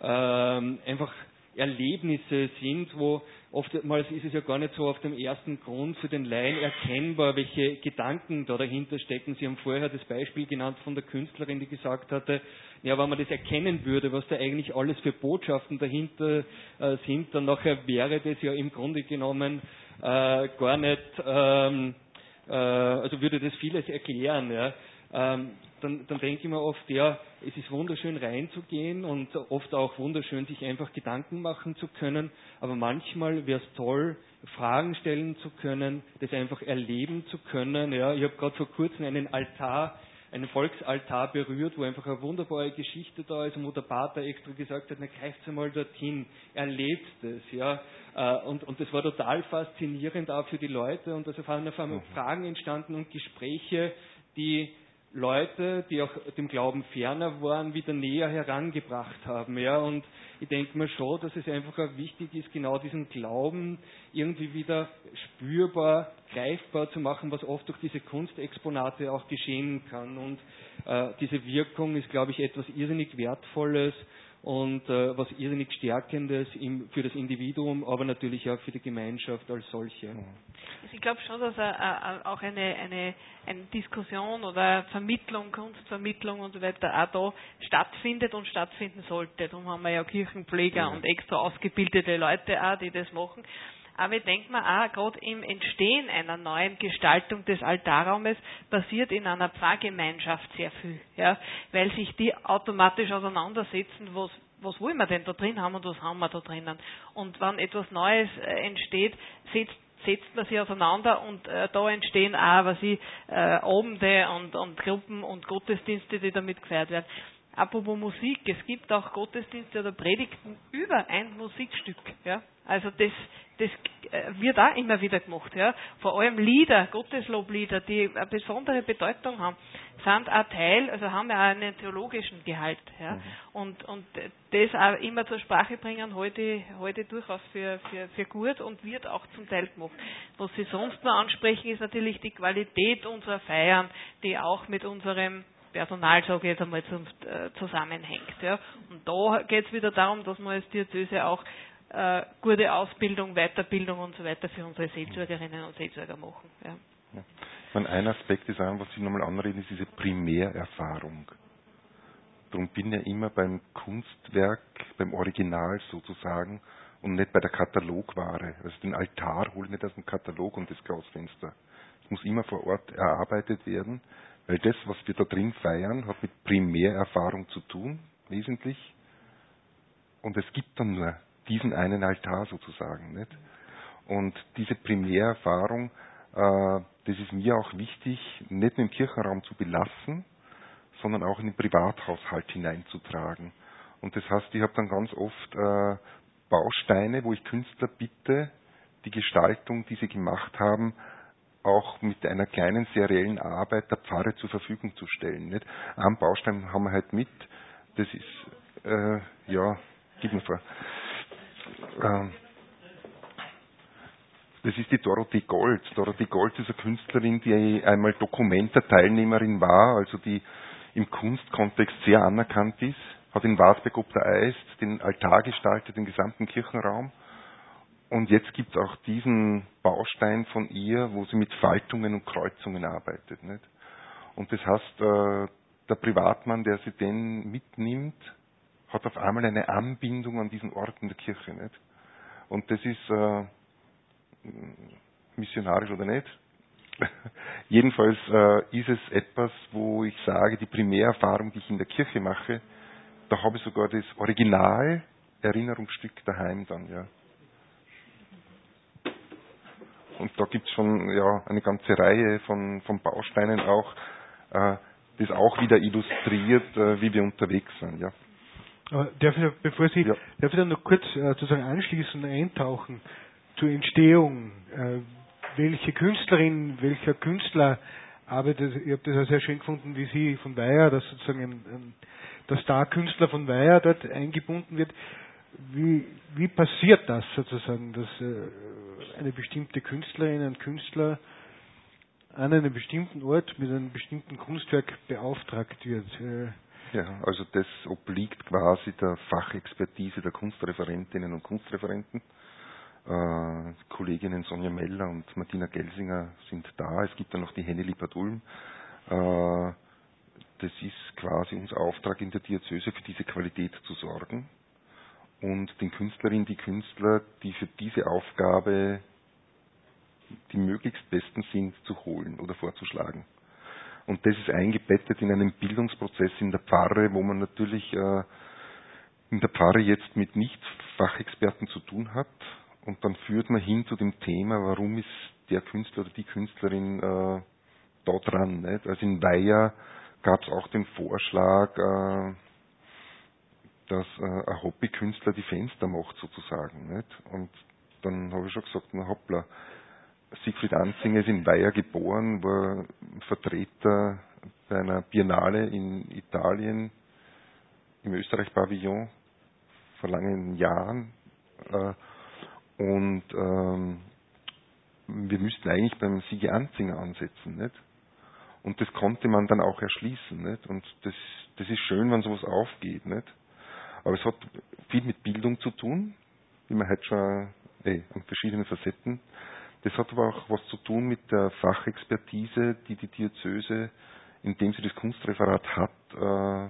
ähm, einfach Erlebnisse sind, wo oftmals ist es ja gar nicht so auf dem ersten Grund für den Laien erkennbar, welche Gedanken da dahinter stecken. Sie haben vorher das Beispiel genannt von der Künstlerin, die gesagt hatte, ja, wenn man das erkennen würde, was da eigentlich alles für Botschaften dahinter äh, sind, dann nachher wäre das ja im Grunde genommen äh, gar nicht, ähm, äh, also würde das vieles erklären, ja. Ähm, dann, dann denke ich mir oft, ja, es ist wunderschön reinzugehen und oft auch wunderschön, sich einfach Gedanken machen zu können, aber manchmal wäre es toll, Fragen stellen zu können, das einfach erleben zu können. Ja, ich habe gerade vor kurzem einen Altar, einen Volksaltar berührt, wo einfach eine wunderbare Geschichte da ist und wo der Pater extra gesagt hat, na greift mal dorthin, erlebt es, ja. Und, und das war total faszinierend auch für die Leute und da sind auf einmal Fragen entstanden und Gespräche, die Leute, die auch dem Glauben ferner waren, wieder näher herangebracht haben. Ja, und ich denke mir schon, dass es einfach auch wichtig ist, genau diesen Glauben irgendwie wieder spürbar, greifbar zu machen, was oft durch diese Kunstexponate auch geschehen kann. Und äh, diese Wirkung ist, glaube ich, etwas irrsinnig Wertvolles und äh, was irrsinnig Stärkendes im, für das Individuum, aber natürlich auch für die Gemeinschaft als solche. Ich glaube schon, dass äh, äh, auch eine, eine, eine Diskussion oder Vermittlung, Kunstvermittlung und so weiter auch da stattfindet und stattfinden sollte. Darum haben wir ja Kirchenpfleger ja. und extra ausgebildete Leute auch, die das machen. Aber ich denke mir auch, gerade im Entstehen einer neuen Gestaltung des Altarraumes passiert in einer Pfarrgemeinschaft sehr viel, ja, weil sich die automatisch auseinandersetzen, was, was wollen wir denn da drin haben und was haben wir da drinnen. Und wenn etwas Neues äh, entsteht, setzt setzt man sich auseinander und äh, da entstehen auch, was ich, äh, Abende und, und Gruppen und Gottesdienste, die damit gefeiert werden. Apropos Musik, es gibt auch Gottesdienste oder Predigten über ein Musikstück. Ja? Also das, das wird auch immer wieder gemacht. Ja? Vor allem Lieder, Gottesloblieder, die eine besondere Bedeutung haben, sind auch Teil, also haben ja auch einen theologischen Gehalt. Ja? Mhm. Und, und das auch immer zur Sprache bringen, halte ich, halte ich durchaus für, für, für gut und wird auch zum Teil gemacht. Was Sie sonst noch ansprechen, ist natürlich die Qualität unserer Feiern, die auch mit unserem Personal, sage ich jetzt einmal, zum, äh, zusammenhängt. Ja. Und da geht es wieder darum, dass wir als Diözese auch äh, gute Ausbildung, Weiterbildung und so weiter für unsere Seelsorgerinnen und Seelsorger machen. Ja. Ja. Und ein Aspekt ist auch, was Sie nochmal anreden, ist diese Primärerfahrung. Darum bin ich ja immer beim Kunstwerk, beim Original sozusagen und nicht bei der Katalogware. Also den Altar hole ich nicht aus dem Katalog und das Glasfenster. Es muss immer vor Ort erarbeitet werden. Weil das, was wir da drin feiern, hat mit Primärerfahrung zu tun, wesentlich. Und es gibt dann nur diesen einen Altar sozusagen. Nicht? Und diese Primärerfahrung, äh, das ist mir auch wichtig, nicht nur im Kirchenraum zu belassen, sondern auch in den Privathaushalt hineinzutragen. Und das heißt, ich habe dann ganz oft äh, Bausteine, wo ich Künstler bitte, die Gestaltung, die sie gemacht haben, auch mit einer kleinen seriellen Arbeit der Pfarre zur Verfügung zu stellen. Nicht? Einen Baustein haben wir halt mit, das ist, äh, ja, gib mir vor, äh, das ist die Dorothee Gold. Dorothee Gold ist eine Künstlerin, die einmal Documenta-Teilnehmerin war, also die im Kunstkontext sehr anerkannt ist, hat in Wartberg ob der Eist den Altar gestaltet, den gesamten Kirchenraum. Und jetzt gibt es auch diesen Baustein von ihr, wo sie mit Faltungen und Kreuzungen arbeitet. Nicht? Und das heißt, der Privatmann, der sie denn mitnimmt, hat auf einmal eine Anbindung an diesen Ort in der Kirche. Nicht? Und das ist äh, missionarisch oder nicht. Jedenfalls äh, ist es etwas, wo ich sage, die Primärerfahrung, die ich in der Kirche mache, da habe ich sogar das Original Erinnerungsstück daheim dann, ja. Und da gibt es schon ja, eine ganze Reihe von, von Bausteinen auch, äh, das auch wieder illustriert, äh, wie wir unterwegs sind, ja. Aber darf ich, bevor Sie, ja. darf ich dann noch kurz äh, sozusagen anschließen, eintauchen zur Entstehung, äh, welche Künstlerin, welcher Künstler arbeitet, ich habe das auch sehr schön gefunden, wie Sie von Weyer, dass sozusagen ein, ein, der Star-Künstler von Weyer dort eingebunden wird. Wie, wie passiert das sozusagen, dass äh, eine bestimmte Künstlerin, ein Künstler an einem bestimmten Ort mit einem bestimmten Kunstwerk beauftragt wird? Äh, ja, also das obliegt quasi der Fachexpertise der Kunstreferentinnen und Kunstreferenten. Äh, Kolleginnen Sonja Meller und Martina Gelsinger sind da. Es gibt dann noch die Henny Lippert-Ulm. Äh, das ist quasi unser Auftrag in der Diözese, für diese Qualität zu sorgen und den Künstlerinnen, die Künstler, die für diese Aufgabe die möglichst besten sind, zu holen oder vorzuschlagen. Und das ist eingebettet in einen Bildungsprozess in der Pfarre, wo man natürlich äh, in der Pfarre jetzt mit Nicht-Fachexperten zu tun hat. Und dann führt man hin zu dem Thema, warum ist der Künstler oder die Künstlerin äh, da dran. Nicht? Also in Weyer gab es auch den Vorschlag, äh, dass äh, ein Hobbykünstler die Fenster macht sozusagen. Nicht? Und dann habe ich schon gesagt, na hoppla, Siegfried Anzinger ist in Weyer geboren, war Vertreter bei einer Biennale in Italien, im Österreich-Pavillon, vor langen Jahren. Äh, Und ähm, wir müssten eigentlich beim Sigi Anzinger ansetzen, nicht? Und das konnte man dann auch erschließen, nicht? Und das, das ist schön, wenn sowas aufgeht, nicht? Aber es hat viel mit Bildung zu tun, wie man heute schon eh, an verschiedenen Facetten. Das hat aber auch was zu tun mit der Fachexpertise, die die Diözese, indem sie das Kunstreferat hat, äh,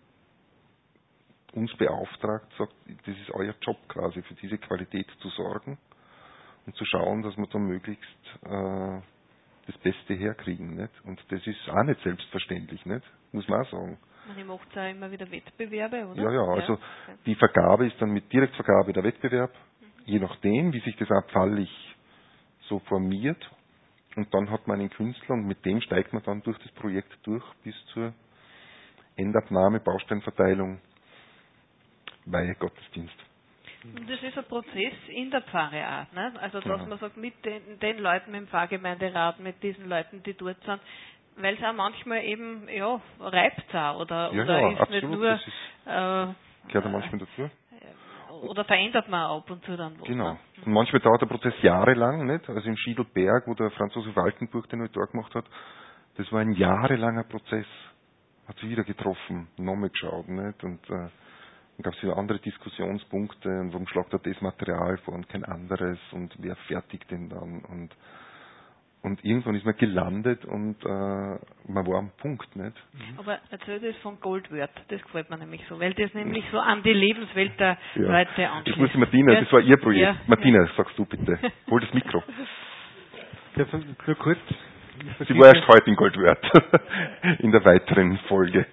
uns beauftragt, sagt, das ist euer Job quasi, für diese Qualität zu sorgen und zu schauen, dass wir da möglichst äh, das Beste herkriegen. Nicht? Und das ist auch nicht selbstverständlich, nicht? Muss man auch sagen. Man macht ja immer wieder Wettbewerbe, oder? Ja, ja, also ja. die Vergabe ist dann mit Direktvergabe der Wettbewerb, mhm. je nachdem, wie sich das auch pfallig so formiert. Und dann hat man einen Künstler und mit dem steigt man dann durch das Projekt durch bis zur Endabnahme, Bausteinverteilung, Weihe Gottesdienst. Und das ist ein Prozess in der Pfarre auch, ne? Also dass ja. man sagt, mit den, den Leuten im Pfarrgemeinderat, mit diesen Leuten, die dort sind, weil es auch manchmal eben, ja, reibt auch, oder, ja, oder ja, ist absolut, nicht nur, das ist, äh, gehört ja manchmal dazu. Oder verändert man ab und zu dann was. Genau. Ne? Und manchmal dauert der Prozess jahrelang, nicht? Also im Schiedelberg, wo der Franz Josef Altenburg den halt da gemacht hat, das war ein jahrelanger Prozess. Hat sich wieder getroffen, nochmal geschaut, nicht? Und äh, dann gab es wieder andere Diskussionspunkte und warum schlagt er das Material vor und kein anderes und wer fertigt den dann und und irgendwann ist man gelandet und äh, man war am Punkt, nicht? Aber erzähl das von Goldwörth, das gefällt mir nämlich so, weil das nämlich so an die Lebenswelt der ja. Leute anschließt. Das muss die Martina, ja. das war ihr Projekt. Ja. Martina, ja. sagst du bitte, hol das Mikro. Nur kurz. Sie war erst heute in Goldwörth, in der weiteren Folge.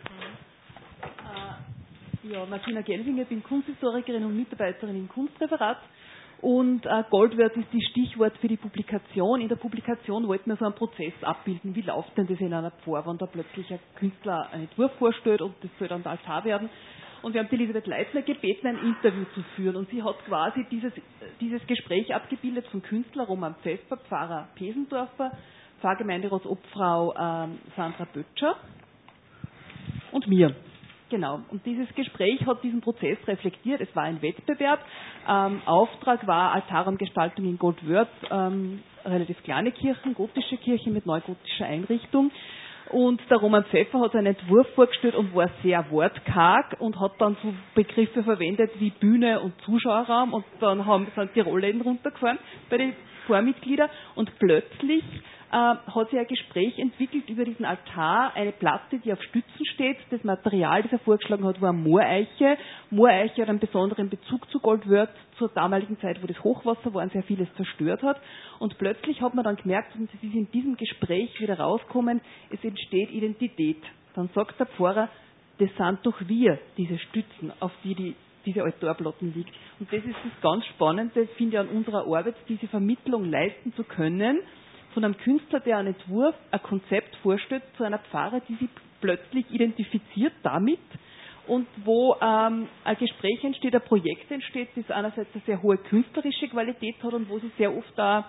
Ja, Martina Gelsinger, ich bin Kunsthistorikerin und Mitarbeiterin im Kunstreferat. Und äh, Goldwörth ist das Stichwort für die Publikation. In der Publikation wollten wir so einen Prozess abbilden. Wie läuft denn das in einer Pfarre, wenn da plötzlich ein Künstler einen Entwurf vorstellt und das soll dann der Altar werden? Und wir haben die Elisabeth Leitner gebeten, ein Interview zu führen. Und sie hat quasi dieses, dieses Gespräch abgebildet vom Künstler Roman Pfeffer, Pfarrer Pesendorfer, Pfarrgemeinderatsobfrau ähm, Sandra Böttcher und mir. Genau. Und dieses Gespräch hat diesen Prozess reflektiert. Es war ein Wettbewerb. Ähm, Auftrag war Altarraumgestaltung in Goldwörth, ähm, relativ kleine Kirchen, gotische Kirche mit neugotischer Einrichtung. Und der Roman Pfeffer hat einen Entwurf vorgestellt und war sehr wortkarg und hat dann so Begriffe verwendet wie Bühne und Zuschauerraum. Und dann haben, sind die Rollläden runtergefahren bei den Vormitgliedern und plötzlich äh, hat sich ein Gespräch entwickelt über diesen Altar, eine Platte, die auf Stützen steht. Das Material, das er vorgeschlagen hat, war eine Mooreiche. Mooreiche hat einen besonderen Bezug zu Goldwörth, zur damaligen Zeit, wo das Hochwasser war und sehr vieles zerstört hat. Und plötzlich hat man dann gemerkt, und es ist in diesem Gespräch wieder rausgekommen, es entsteht Identität. Dann sagt der Pfarrer, das sind doch wir, diese Stützen, auf die, die diese Altarplatten liegt. Und das ist das ganz Spannende, finde ich, an unserer Arbeit, diese Vermittlung leisten zu können, von einem Künstler, der einen Entwurf, ein Konzept vorstellt, zu einer Pfarre, die sich plötzlich identifiziert damit und wo ähm, ein Gespräch entsteht, ein Projekt entsteht, das einerseits eine sehr hohe künstlerische Qualität hat und wo sich sehr oft da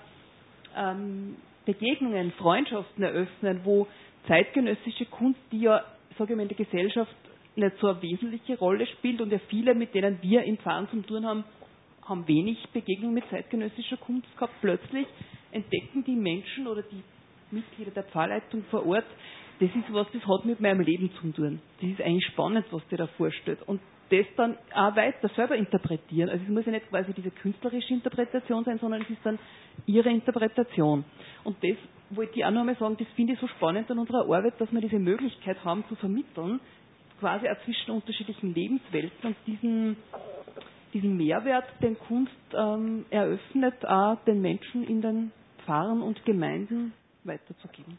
ähm, Begegnungen, Freundschaften eröffnen, wo zeitgenössische Kunst, die ja, sage ich mal, in der Gesellschaft nicht so eine wesentliche Rolle spielt und ja viele, mit denen wir im Pfarren zu tun haben, haben wenig Begegnung mit zeitgenössischer Kunst gehabt. Plötzlich entdecken die Menschen oder die Mitglieder der Pfarrleitung vor Ort, das ist was, das hat mit meinem Leben zu tun. Das ist eigentlich spannend, was der da vorstellt. Und das dann auch weiter selber interpretieren. Also es muss ja nicht quasi diese künstlerische Interpretation sein, sondern es ist dann ihre Interpretation. Und das wollte ich auch noch einmal sagen, das finde ich so spannend an unserer Arbeit, dass wir diese Möglichkeit haben zu vermitteln, quasi auch zwischen unterschiedlichen Lebenswelten und diesen, diesen Mehrwert, den Kunst ähm, eröffnet, auch den Menschen in den Pfarren und Gemeinden weiterzugeben.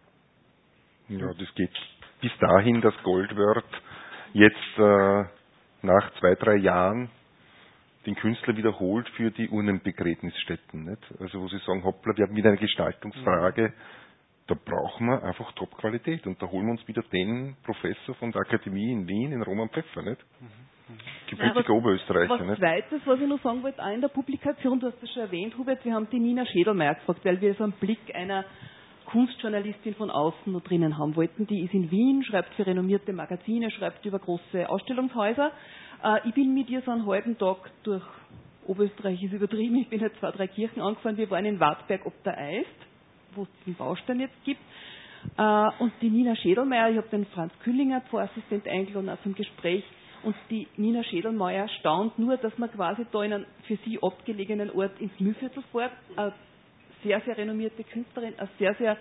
Ja, das geht bis dahin, dass Goldwörth jetzt äh, nach zwei, drei Jahren den Künstler wiederholt für die Urnenbegräbnisstätten. Nicht? Also wo sie sagen, hoppla, wir haben wieder eine Gestaltungsfrage, da brauchen wir einfach Top-Qualität. Und da holen wir uns wieder den Professor von der Akademie in Wien, den Roman Pfeffer, nicht? Gebürtiger Oberösterreicher. Was nicht? Zweites, was ich noch sagen wollte, auch in der Publikation, du hast das schon erwähnt, Hubert, wir haben die Nina Schädelmeier gefragt, weil wir so einen Blick einer Kunstjournalistin von außen noch drinnen haben wollten. Die ist in Wien, schreibt für renommierte Magazine, schreibt über große Ausstellungshäuser. Äh, ich bin mit ihr so einen halben Tag durch Oberösterreich, ist übertrieben, ich bin jetzt zwei, drei Kirchen angefahren, wir waren in Wartberg ob der Eist, wo es den Baustein jetzt gibt. Äh, und die Nina Schädelmeier, ich habe den Franz Küllinger, Pfarrassistent, eingeladen auch zum Gespräch. Und die Nina Schädelmeier staunt nur, dass man quasi da in einem für sie abgelegenen Ort ins Mühlviertel fährt. Eine sehr, sehr renommierte Künstlerin, eine sehr, sehr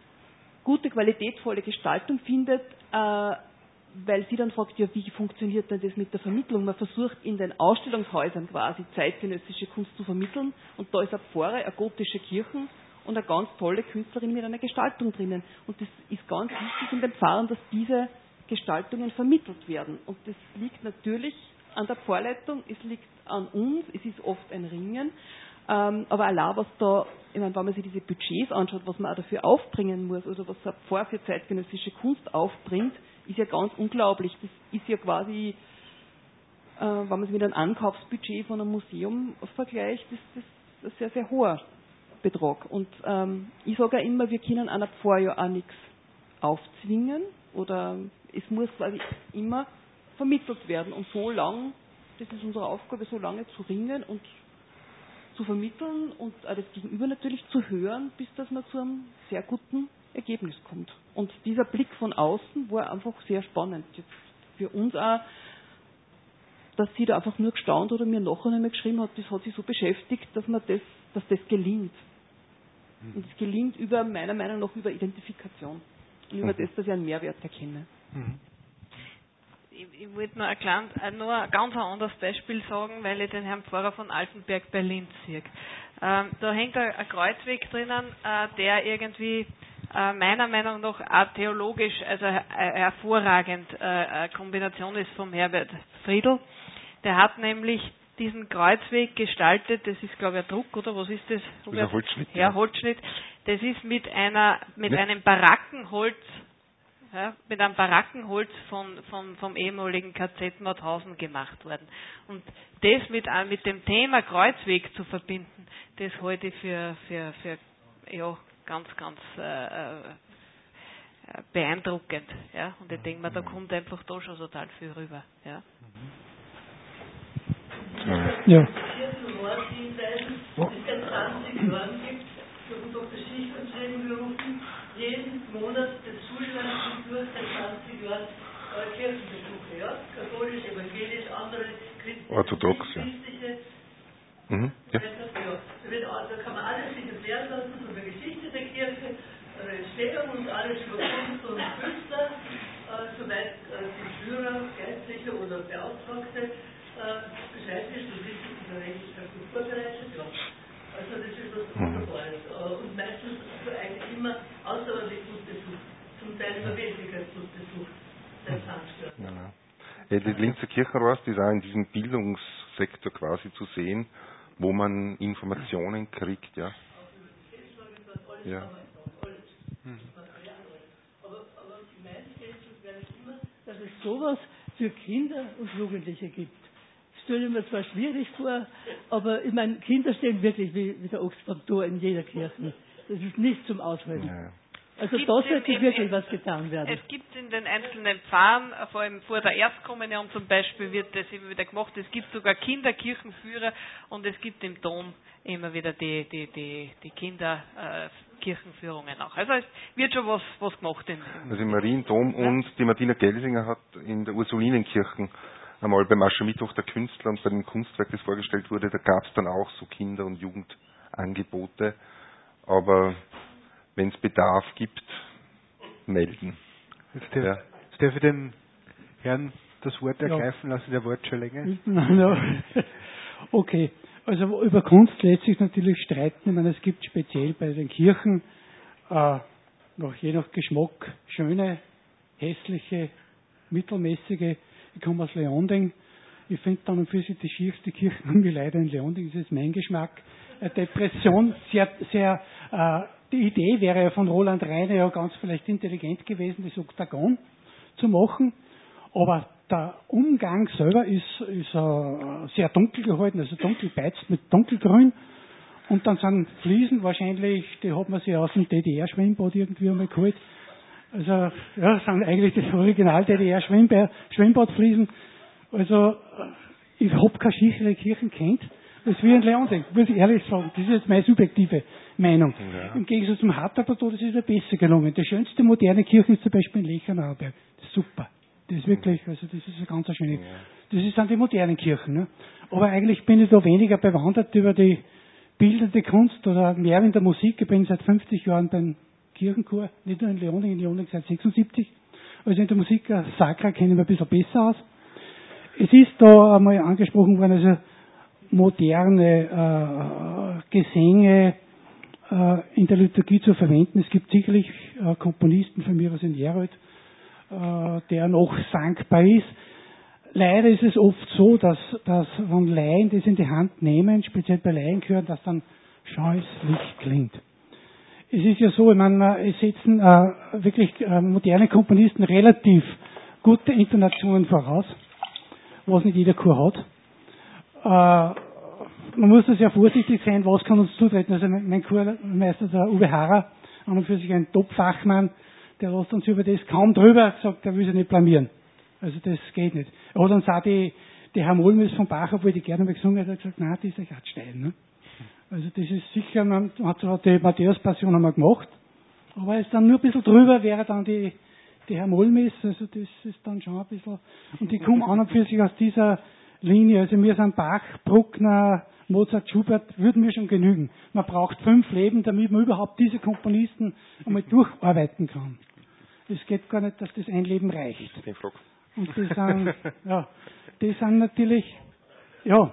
gute, qualitätvolle Gestaltung findet, äh, weil sie dann fragt, ja, wie funktioniert denn das mit der Vermittlung? Man versucht in den Ausstellungshäusern quasi zeitgenössische Kunst zu vermitteln und da ist eine Pfarre, eine gotische Kirche und eine ganz tolle Künstlerin mit einer Gestaltung drinnen. Und das ist ganz wichtig in den Pfarren, dass diese Gestaltungen vermittelt werden. Und das liegt natürlich an der Pfarrleitung, es liegt an uns, es ist oft ein Ringen, ähm, aber allein was da, ich meine, wenn man sich diese Budgets anschaut, was man auch dafür aufbringen muss, oder was ein Pfarrer für zeitgenössische Kunst aufbringt, ist ja ganz unglaublich. Das ist ja quasi, äh, wenn man es mit einem Ankaufsbudget von einem Museum vergleicht, das, das ist ein sehr, sehr hoher Betrag. Und ähm, ich sage ja immer, wir können einer Pfarrer ja auch nichts aufzwingen, oder es muss quasi immer vermittelt werden. Und so lang, das ist unsere Aufgabe, so lange zu ringen und zu vermitteln und auch das Gegenüber natürlich zu hören, bis dass man zu einem sehr guten Ergebnis kommt. Und dieser Blick von außen war einfach sehr spannend. Jetzt für uns auch, dass sie da einfach nur gestaunt oder mir nachher nicht mehr geschrieben hat, das hat sie so beschäftigt, dass man das, dass das gelingt. Und es gelingt über, meiner Meinung nach, über Identifikation. Und über das, dass ich einen Mehrwert erkenne. Mhm. Ich, ich wollte nur ein, klein, nur ein ganz anderes Beispiel sagen, weil ich den Herrn Pfarrer von Altenberg bei Linz sehe. Ähm, da hängt ein, ein Kreuzweg drinnen, äh, der irgendwie äh, meiner Meinung nach auch theologisch also äh, hervorragend äh, eine Kombination ist vom Herbert Friedl. Der hat nämlich diesen Kreuzweg gestaltet, das ist glaube ich ein Druck, oder was ist das? Das ist ein Holzschnitt. Ja, Holzschnitt. Das ist mit einer mit ja. einem Barackenholz, ja, mit einem Barackenholz von, von, vom ehemaligen K Z Mauthausen gemacht worden. Und das mit, mit dem Thema Kreuzweg zu verbinden, das halte ich für, für, für ja, ganz, ganz äh, beeindruckend. Ja. Und ich denke mir, da kommt einfach da schon total viel rüber. Ja. Ja. Es seit zwanzig Jahren gibt, für Doktor Schicht und Schreiben gerufen, jeden Monat das Zuschauer durch seit zwanzig Jahren äh, Kirchenbesuche, ja? Katholisch, evangelisch, andere christliche, orthodox, ja. christliche. Mhm, ja. Ja. Da, wird, da kann man alles sich erklären lassen von der Geschichte der Kirche, ihre Entstehung und alles über Kunst und Künstler, äh, soweit äh, die Führer, Geistliche oder Beauftragte äh, Bescheid wissen, und wissen in der Regel sehr gut vorbereitet, ja. Also das ist was Wunderbares. Äh, und meistens also eigentlich immer außerordentlich gut besucht, zum Teil über Wesentlichkeit gut besucht, seit zwanzig Jahren. Ja, ja. Die Linzer Kirchenrost ist auch in diesem Bildungssektor quasi zu sehen, wo man Informationen kriegt, ja. Ja. Dass es sowas für Kinder und Jugendliche gibt. Das stelle ich mir zwar schwierig vor, aber ich meine, Kinder stehen wirklich wie, wie der Ochs vom Tor in jeder Kirche. Das ist nicht zum Aushalten. Ja. Also da sollte wirklich was getan werden. Es gibt in den einzelnen Pfarren, vor allem vor der Erstkommunion zum Beispiel, wird das immer wieder gemacht. Es gibt sogar Kinderkirchenführer und es gibt im Dom immer wieder die, die, die, die Kinderkirchenführungen auch. Also es wird schon was, was gemacht. In, also im Mariendom ja. Und die Martina Gelsinger hat in der Ursulinenkirche einmal beim Aschermittwoch der Künstler und bei dem Kunstwerk, das vorgestellt wurde, da gab es dann auch so Kinder- und Jugendangebote. Aber wenn es Bedarf gibt, melden. Jetzt darf, ja. jetzt darf ich dem Herrn das Wort ergreifen, ja. Lassen der Wort schon länger. Okay, also über Kunst lässt sich natürlich streiten. Ich meine, es gibt speziell bei den Kirchen äh, noch je nach Geschmack schöne, hässliche, mittelmäßige. Ich komme aus Leonding. Ich finde dann und für sich die schierste Kirche irgendwie leider in Leonding. Das ist mein Geschmack. Eine Depression, sehr, sehr äh, die Idee wäre ja von Roland Reiner ja ganz vielleicht intelligent gewesen, das Oktagon zu machen, aber der Umgang selber ist, ist uh, sehr dunkel gehalten, also dunkel beizt mit dunkelgrün und dann sind Fliesen wahrscheinlich, die hat man sich aus dem D D R-Schwimmbad irgendwie einmal geholt, also ja, sind eigentlich das Original-D D R-Schwimmbadfliesen, also ich habe keine schichere Kirchen kennt, als wir in Leonding, muss ich ehrlich sagen. Das ist jetzt meine subjektive Meinung. Ja. Im Gegensatz zum Hatterplateau, das ist ja besser gelungen. Die schönste moderne Kirche ist zum Beispiel in Lechernauerberg. Das ist super. Das ist wirklich, also das ist eine ganz schöne. Ja. Das ist dann die modernen Kirchen. Ne? Aber eigentlich bin ich da weniger bewandert über die bildende Kunst oder mehr in der Musik. Ich bin seit fünfzig Jahren beim Kirchenchor, nicht nur in Leonding, in Leonding seit sechsundsiebzig. Also in der Musik, Sacra kenne ich mich ein bisschen besser aus. Es ist da einmal angesprochen worden, also moderne äh, Gesänge äh, in der Liturgie zu verwenden. Es gibt sicherlich äh, Komponisten von mir aus in Jerod, äh, der noch sangbar ist. Leider ist es oft so, dass, dass wenn Laien das in die Hand nehmen, speziell bei Laienchören, dass dann scheußlich klingt. Es ist ja so, ich meine, es setzen äh, wirklich äh, moderne Komponisten relativ gute Intonationen voraus, was nicht jeder Chor hat. Äh, man muss da sehr vorsichtig sein, was kann uns zutreten. Also mein, mein Chormeister, der Uwe Harrer, an und für sich ein Top-Fachmann, der lässt uns über das kaum drüber, sagt, er will sich nicht blamieren. Also das geht nicht. Er hat uns auch die, die Harmonius von Bach, obwohl die gerne mal gesungen hat, hat gesagt, nein, die ist ja gerade steil. Ne? Also das ist sicher, man hat zwar die Matthäus-Passion einmal gemacht, aber es ist dann nur ein bisschen drüber, wäre dann die, die Harmonius, also das ist dann schon ein bisschen, und die kommen an und für sich aus dieser Linie, also mir sind Bach, Bruckner, Mozart, Schubert, würden mir schon genügen. Man braucht fünf Leben, damit man überhaupt diese Komponisten einmal durcharbeiten kann. Es geht gar nicht, dass das ein Leben reicht. Und die sind, ja, die sind natürlich, ja,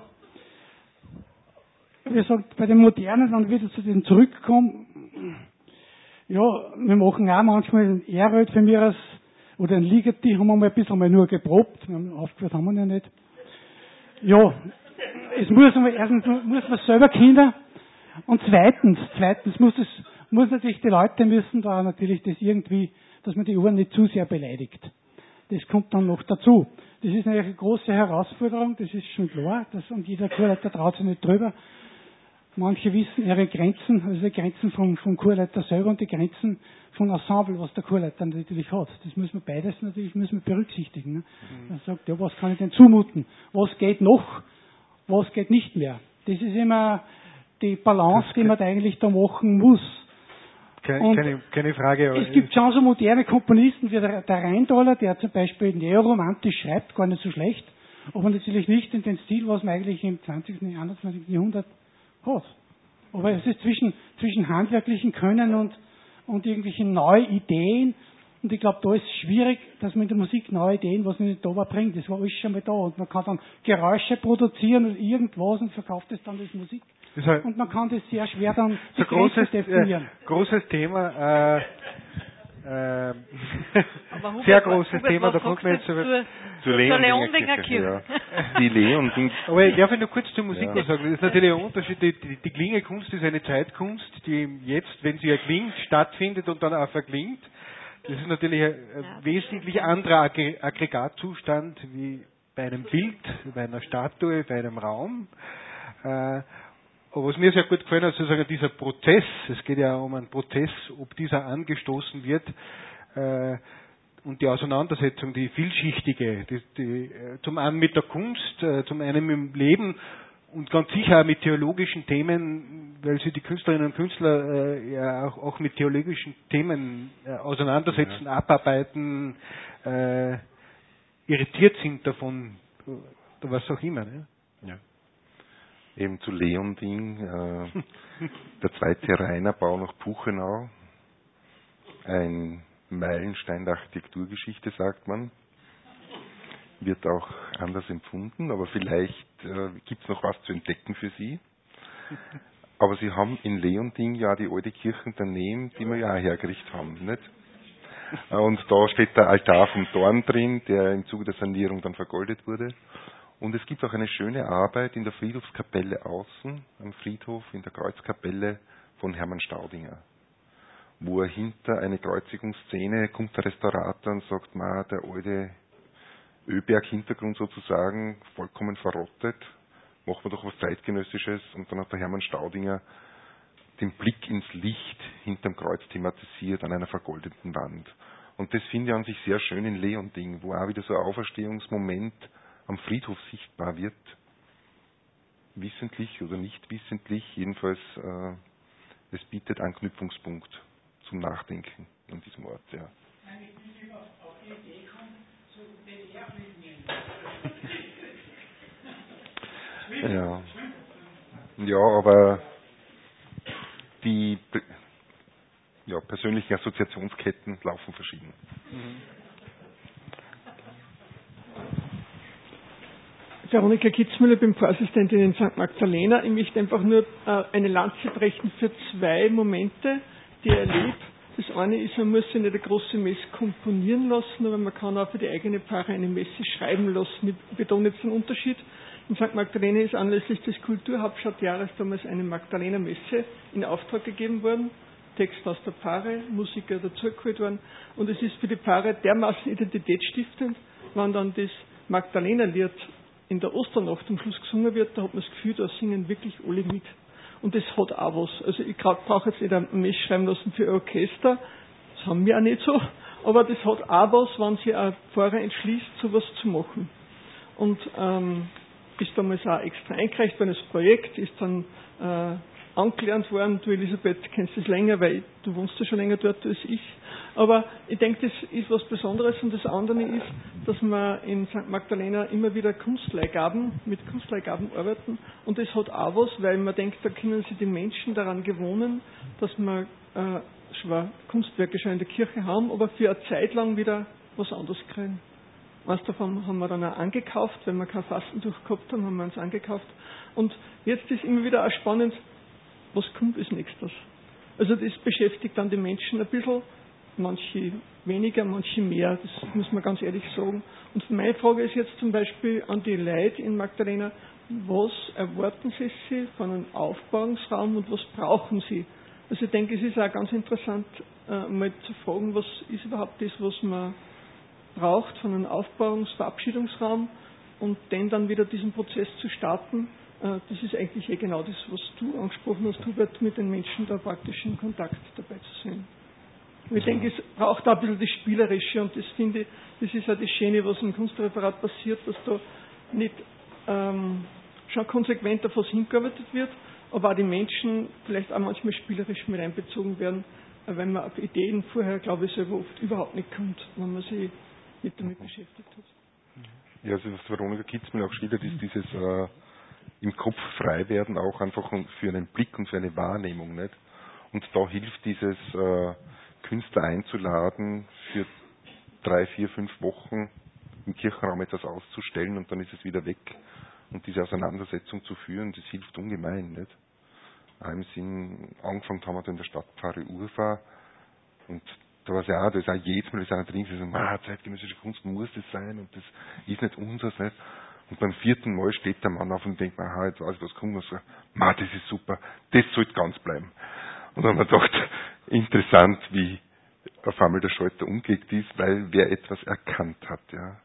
wie gesagt, bei den Modernen, dann wieder zu den zurückkommen, ja, wir machen auch manchmal ein Erröt für mir als, oder ein Ligeti, haben wir mal ein bisschen mal nur geprobt, aufgehört haben wir ja nicht. Ja, es muss man, erstens muss man selber Kinder, und zweitens, zweitens muss es, muss natürlich die Leute müssen da natürlich das irgendwie, dass man die Ohren nicht zu sehr beleidigt. Das kommt dann noch dazu. Das ist natürlich eine große Herausforderung, das ist schon klar, das, und jeder Chorleiter traut sich nicht drüber. Manche wissen ihre Grenzen, also die Grenzen vom, vom Chorleiter selber und die Grenzen vom Ensemble, was der Chorleiter natürlich hat. Das muss man beides natürlich müssen wir berücksichtigen. Ne? Mhm. Man sagt, ja, was kann ich denn zumuten? Was geht noch? Was geht nicht mehr? Das ist immer die Balance, die man da eigentlich da machen muss. Keine, keine, keine Frage. Es gibt schon so moderne Komponisten wie der, der Rheintaler, der zum Beispiel neoromantisch schreibt, gar nicht so schlecht, aber natürlich nicht in den Stil, was man eigentlich im zwanzigsten und einundzwanzigsten Jahrhundert hat. Aber es ist zwischen, zwischen handwerklichen Können und, und irgendwelche neue Ideen. Und ich glaube, da ist es schwierig, dass man in der Musik neue Ideen, was nicht da war, bringt. Das war alles schon mal da. Und man kann dann Geräusche produzieren und irgendwas und verkauft das dann als Musik. Das heißt, und man kann das sehr schwer dann so großes, definieren. Äh, großes Thema. Äh, äh, sehr großes Thema. Da kommt man jetzt zur, zur, zur Leondinger Kirche. Ja. Die Leonding. Aber ich darf ich noch kurz zur Musik ja. was sagen. Das ist natürlich ein Unterschied. Die, die, die Klingelkunst ist eine Zeitkunst, die jetzt, wenn sie erklingt, stattfindet und dann auch verklingt. Das ist natürlich ein, ein ja. wesentlich anderer Aggregatzustand wie bei einem Bild, bei einer Statue, bei einem Raum. Äh, aber was mir sehr gut gefallen hat, sozusagen dieser Prozess, es geht ja um einen Prozess, ob dieser angestoßen wird, äh, und die Auseinandersetzung, die vielschichtige, die, die, zum einen mit der Kunst, äh, zum einen mit dem Leben und ganz sicher auch mit theologischen Themen, weil sich die Künstlerinnen und Künstler äh, ja auch, auch mit theologischen Themen äh, auseinandersetzen, ja. abarbeiten, äh, irritiert sind davon, oder was auch immer. Ne? Ja. Eben zu Leonding, äh, der zweite Rainerbau nach Puchenau, ein Meilenstein der Architekturgeschichte, sagt man. Wird auch anders empfunden, aber vielleicht äh, gibt es noch was zu entdecken für Sie. Aber Sie haben in Leonding ja die alte Kirche daneben, die wir ja auch hergerichtet haben, nicht? Und da steht der Altar vom Dorn drin, der im Zuge der Sanierung dann vergoldet wurde. Und es gibt auch eine schöne Arbeit in der Friedhofskapelle außen, am Friedhof, in der Kreuzkapelle von Hermann Staudinger, wo er hinter eine Kreuzigungsszene kommt, der Restaurator, und sagt, ma, der alte Öberg-Hintergrund sozusagen, vollkommen verrottet, machen wir doch was Zeitgenössisches. Und dann hat der Hermann Staudinger den Blick ins Licht hinterm Kreuz thematisiert an einer vergoldeten Wand. Und das finde ich an sich sehr schön in Leonding, wo auch wieder so ein Auferstehungsmoment am Friedhof sichtbar wird. Wissentlich oder nicht wissentlich, jedenfalls äh, es bietet Anknüpfungspunkt zum Nachdenken an diesem Ort. Ja. Ja. Ja, aber die ja, persönlichen Assoziationsketten laufen verschieden. Mhm. Veronika Kitzmüller, bin Vorassistentin in Sankt Magdalena. Ich möchte einfach nur äh, eine Lanze brechen für zwei Momente, die er erlebt. Das eine ist, man muss sich nicht eine große Messe komponieren lassen, aber man kann auch für die eigene Pfarre eine Messe schreiben lassen. Ich betone jetzt den Unterschied. In Sankt Magdalena ist anlässlich des Kulturhauptstadtjahres damals eine Magdalena-Messe in Auftrag gegeben worden. Text aus der Pfarre, Musiker dazugeholt worden. Und es ist für die Pfarre dermaßen identitätsstiftend, wenn dann das Magdalena-Lied in der Osternacht am Schluss gesungen wird, da hat man das Gefühl, da singen wirklich alle mit. Und das hat auch was. Also ich brauche jetzt nicht ein Mess schreiben lassen für Orchester, das haben wir auch nicht so, aber das hat auch was, wenn sich ein Pfarrer entschließt, sowas zu machen. Und ähm, ist damals auch extra eingereicht worden, das Projekt ist dann äh, angelernt worden. Du, Elisabeth, kennst das länger, weil du wohnst ja schon länger dort als ich. Aber ich denke, das ist was Besonderes. Und das andere ist, dass wir in Sankt Magdalena immer wieder Kunstleihgaben, mit Kunstleihgaben arbeiten. Und das hat auch was, weil man denkt, da können sich die Menschen daran gewöhnen, dass wir äh, zwar Kunstwerke schon in der Kirche haben, aber für eine Zeit lang wieder was anderes kriegen. Was davon haben wir dann auch angekauft, wenn wir kein Fastentuch gehabt haben, haben wir uns angekauft. Und jetzt ist immer wieder auch spannend, was kommt als nächstes. Also das beschäftigt dann die Menschen ein bisschen, manche weniger, manche mehr, das muss man ganz ehrlich sagen. Und meine Frage ist jetzt zum Beispiel an die Leute in Magdalena, was erwarten sie sich von einem Aufbauungsraum und was brauchen sie? Also ich denke, es ist auch ganz interessant, mal zu fragen, was ist überhaupt das, was man braucht von einem Aufbauungs-, Verabschiedungsraum und dann dann wieder diesen Prozess zu starten. Das ist eigentlich eh genau das, was du angesprochen hast, Hubert, mit den Menschen da praktisch in Kontakt dabei zu sein. Und ich denke, es braucht auch ein bisschen das Spielerische und das finde ich, das ist auch das Schöne, was im Kunstreferat passiert, dass da nicht ähm, schon konsequent auf was hingearbeitet wird, aber auch die Menschen vielleicht auch manchmal spielerisch mit einbezogen werden, weil man auf Ideen vorher, glaube ich, selber oft überhaupt nicht kommt, wenn man sich nicht damit beschäftigt hat. Ja, also was Veronika Kitzmüller auch schildert, ist dieses äh, im Kopf frei werden auch einfach für einen Blick und für eine Wahrnehmung, nicht? Und da hilft dieses äh, Künstler einzuladen, für drei, vier, fünf Wochen im Kirchenraum etwas auszustellen und dann ist es wieder weg. Und diese Auseinandersetzung zu führen, das hilft ungemein. Nicht? Im Sinn, angefangen haben wir da in der Stadtpfarre Urfa und da war es ja auch, da ist auch jedes Mal, da ist einer drin, die sagen, ah, zeitgenössische Kunst muss das sein und das ist nicht unseres. Nicht? Und beim vierten Mal steht der Mann auf und denkt, aha, jetzt weiß ich, was kommt, und sagt, ma, das ist super, das sollte ganz bleiben. Und dann haben wir gedacht, interessant, wie auf einmal der Schalter umgelegt ist, weil wer etwas erkannt hat. Ja,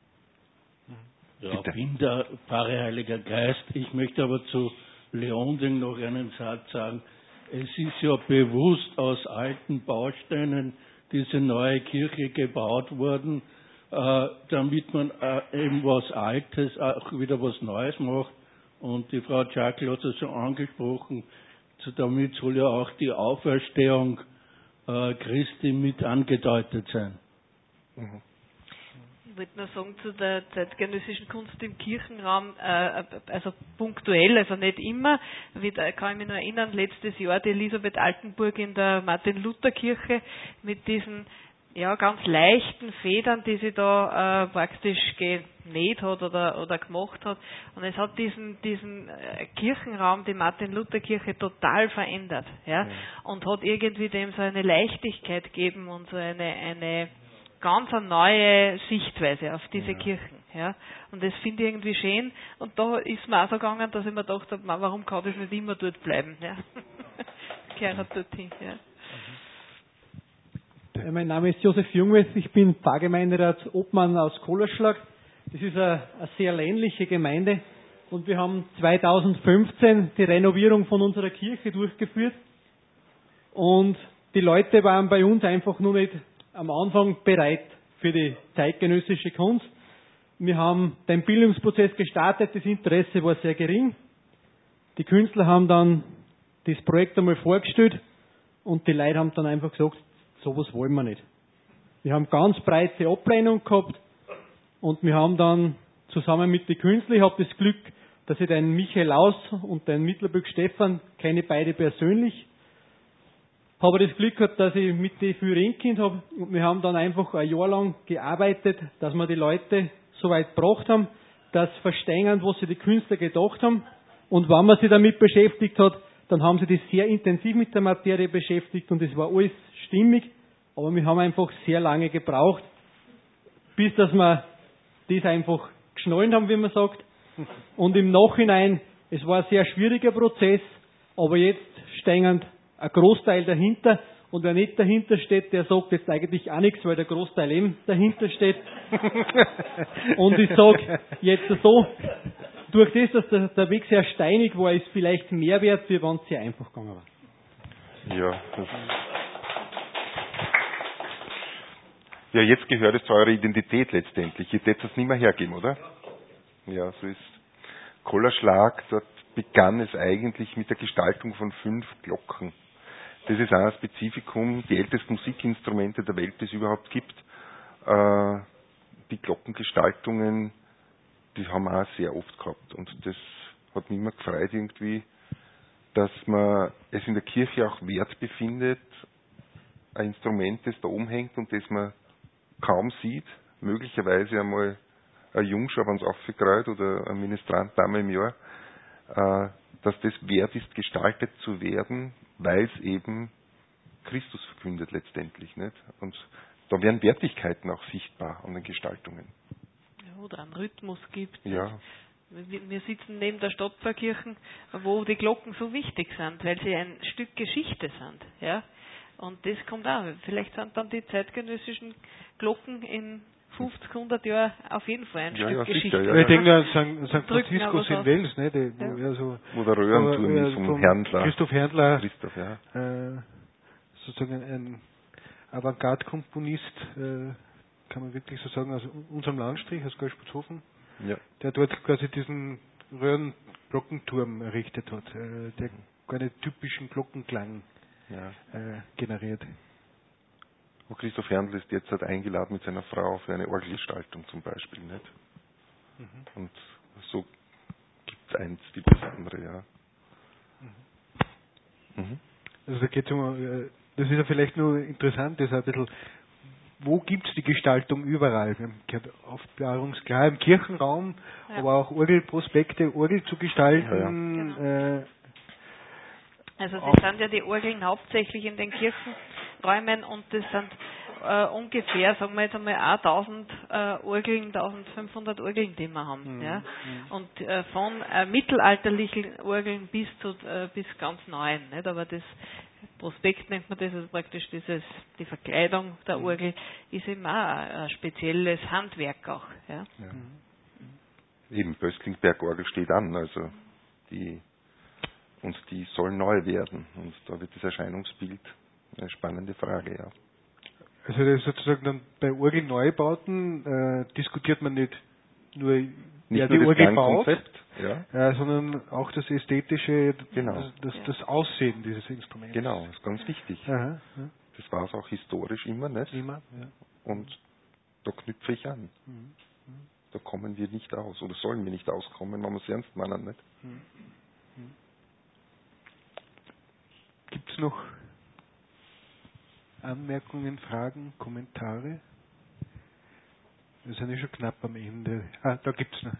ja bin der Pfarrer Heiliger Geist. Ich möchte aber zu Leonding noch einen Satz sagen. Es ist ja bewusst aus alten Bausteinen diese neue Kirche gebaut worden, äh, damit man äh, eben was Altes auch wieder was Neues macht. Und die Frau Tschakl hat es schon angesprochen, so damit soll ja auch die Auferstehung äh, Christi mit angedeutet sein. Mhm. Ich wollte nur sagen, zu der zeitgenössischen Kunst im Kirchenraum, äh, also punktuell, also nicht immer, wie, da kann ich mich noch erinnern, letztes Jahr die Elisabeth Altenburg in der Martin-Luther-Kirche mit diesen ja, ganz leichten Federn, die sie da äh, praktisch genäht hat oder, oder gemacht hat. Und es hat diesen, diesen äh, Kirchenraum, die Martin-Luther-Kirche, total verändert. Ja? Ja. Und hat irgendwie dem so eine Leichtigkeit gegeben und so eine, eine ganz eine neue Sichtweise auf diese ja. Kirchen. Ja? Und das finde ich irgendwie schön. Und da ist mir auch so gegangen, dass ich mir gedacht habe, warum kann das nicht immer dort bleiben? Ja? Gehört dorthin. Ja. Mein Name ist Josef Jungwes, ich bin Pfarrgemeinderatsobmann aus Kohlerschlag. Das ist eine, eine sehr ländliche Gemeinde und wir haben zweitausendfünfzehn die Renovierung von unserer Kirche durchgeführt und die Leute waren bei uns einfach nur nicht am Anfang bereit für die zeitgenössische Kunst. Wir haben den Bildungsprozess gestartet, das Interesse war sehr gering. Die Künstler haben dann das Projekt einmal vorgestellt und die Leute haben dann einfach gesagt, sowas wollen wir nicht. Wir haben ganz breite Ablehnung gehabt und wir haben dann zusammen mit den Künstlern, ich habe das Glück, dass ich den Michael Aus und den Mittelbück Stefan kenne beide persönlich, habe das Glück gehabt, dass ich mit den viel Rennkind habe und wir haben dann einfach ein Jahr lang gearbeitet, dass wir die Leute so weit gebracht haben, dass sie verstehen, was sich die Künstler gedacht haben und wenn man sich damit beschäftigt hat, dann haben sie das sehr intensiv mit der Materie beschäftigt und es war alles stimmig, aber wir haben einfach sehr lange gebraucht, bis dass wir das einfach geschnallt haben, wie man sagt. Und im Nachhinein, es war ein sehr schwieriger Prozess, aber jetzt stehen ein Großteil dahinter und wer nicht dahinter steht, der sagt jetzt eigentlich auch nichts, weil der Großteil eben dahinter steht. Und ich sage jetzt so, durch das, dass der, der Weg sehr steinig war, ist vielleicht mehr wert, wie wenn es sehr einfach gegangen war. Ja, das ja, jetzt gehört es zu eurer Identität letztendlich. Ihr hättet es nicht mehr hergeben, oder? Ja, so ist Kohlerschlag. Dort begann es eigentlich mit der Gestaltung von fünf Glocken. Das ist auch ein Spezifikum, die ältesten Musikinstrumente der Welt, die es überhaupt gibt. Äh, die Glockengestaltungen, die haben wir auch sehr oft gehabt. Und das hat mich immer gefreut irgendwie, dass man es in der Kirche auch wert befindet, ein Instrument, das da oben hängt und das man kaum sieht, möglicherweise einmal ein Jungschau, wenn es aufgekreut oder ein Ministrant einmal im Jahr, äh, dass das wert ist, gestaltet zu werden, weil es eben Christus verkündet letztendlich. Nicht? Und da werden Wertigkeiten auch sichtbar an den Gestaltungen. Ja, oder einen Rhythmus gibt. Ja. Wir sitzen neben der Stadtpfarrkirche, wo die Glocken so wichtig sind, weil sie ein Stück Geschichte sind. Ja? Und das kommt auch. Vielleicht sind dann die zeitgenössischen Glocken in fünfzig, hundert Jahren auf jeden Fall ein ja, Stück ja, Geschichte. Sicher, ja, ja. Ich ja. denke an Sankt Franziskus in Wels, ne, die, wo, ja. ja, so, wo der Röhrenturm ist vom Herndler. Christoph Herndler, Christoph, ja. äh, sozusagen ein Avantgarde-Komponist, äh, kann man wirklich so sagen, aus unserem Landstrich, aus Galspitzhofen, ja. der dort quasi diesen Röhrenglockenturm errichtet hat, äh, der gar nicht typischen Glockenklang ja. äh, generiert. Und Christoph Herndl ist jetzt halt eingeladen mit seiner Frau für eine Orgelgestaltung zum Beispiel, nicht? Mhm. Und so gibt es eins wie das andere, ja. Mhm. Mhm. Also da geht's um, das ist ja vielleicht nur interessant, das ist ein bisschen, wo gibt es die Gestaltung überall? Wir haben gehört, aufklärungsklar im Kirchenraum, ja. aber auch Orgelprospekte, Orgel zu gestalten. Ja, genau. äh, also das sind ja die Orgeln hauptsächlich in den Kirchenräumen und das sind äh, ungefähr, sagen wir jetzt einmal, tausend äh, Orgeln, eintausendfünfhundert Orgeln, die wir haben. Mhm. Ja? Und äh, von äh, mittelalterlichen Orgeln bis zu äh, bis ganz neuen. Nicht? Aber das Prospekt nennt man das, also praktisch dieses, die Verkleidung der Orgel ist eben auch ein spezielles Handwerk auch. Ja? Ja. Eben, Böstlingberg-Orgel steht an, also die und die soll neu werden. Und da wird das Erscheinungsbild eine spannende Frage, ja. Also das ist sozusagen dann bei Orgelneubauten äh, diskutiert man nicht nur, nicht wer nur die das Orgel baut, ja. äh, sondern auch das ästhetische, genau. das, das, das Aussehen dieses Instruments. Genau, das ist ganz wichtig. Aha, ja. Das war es auch historisch immer, nicht? Immer, ja. Und da knüpfe ich an. Mhm. Da kommen wir nicht aus, oder sollen wir nicht auskommen, man muss ernst meinen, nicht? Mhm. Gibt es noch Anmerkungen, Fragen, Kommentare? Wir sind ja schon knapp am Ende. Ah, da gibt es noch.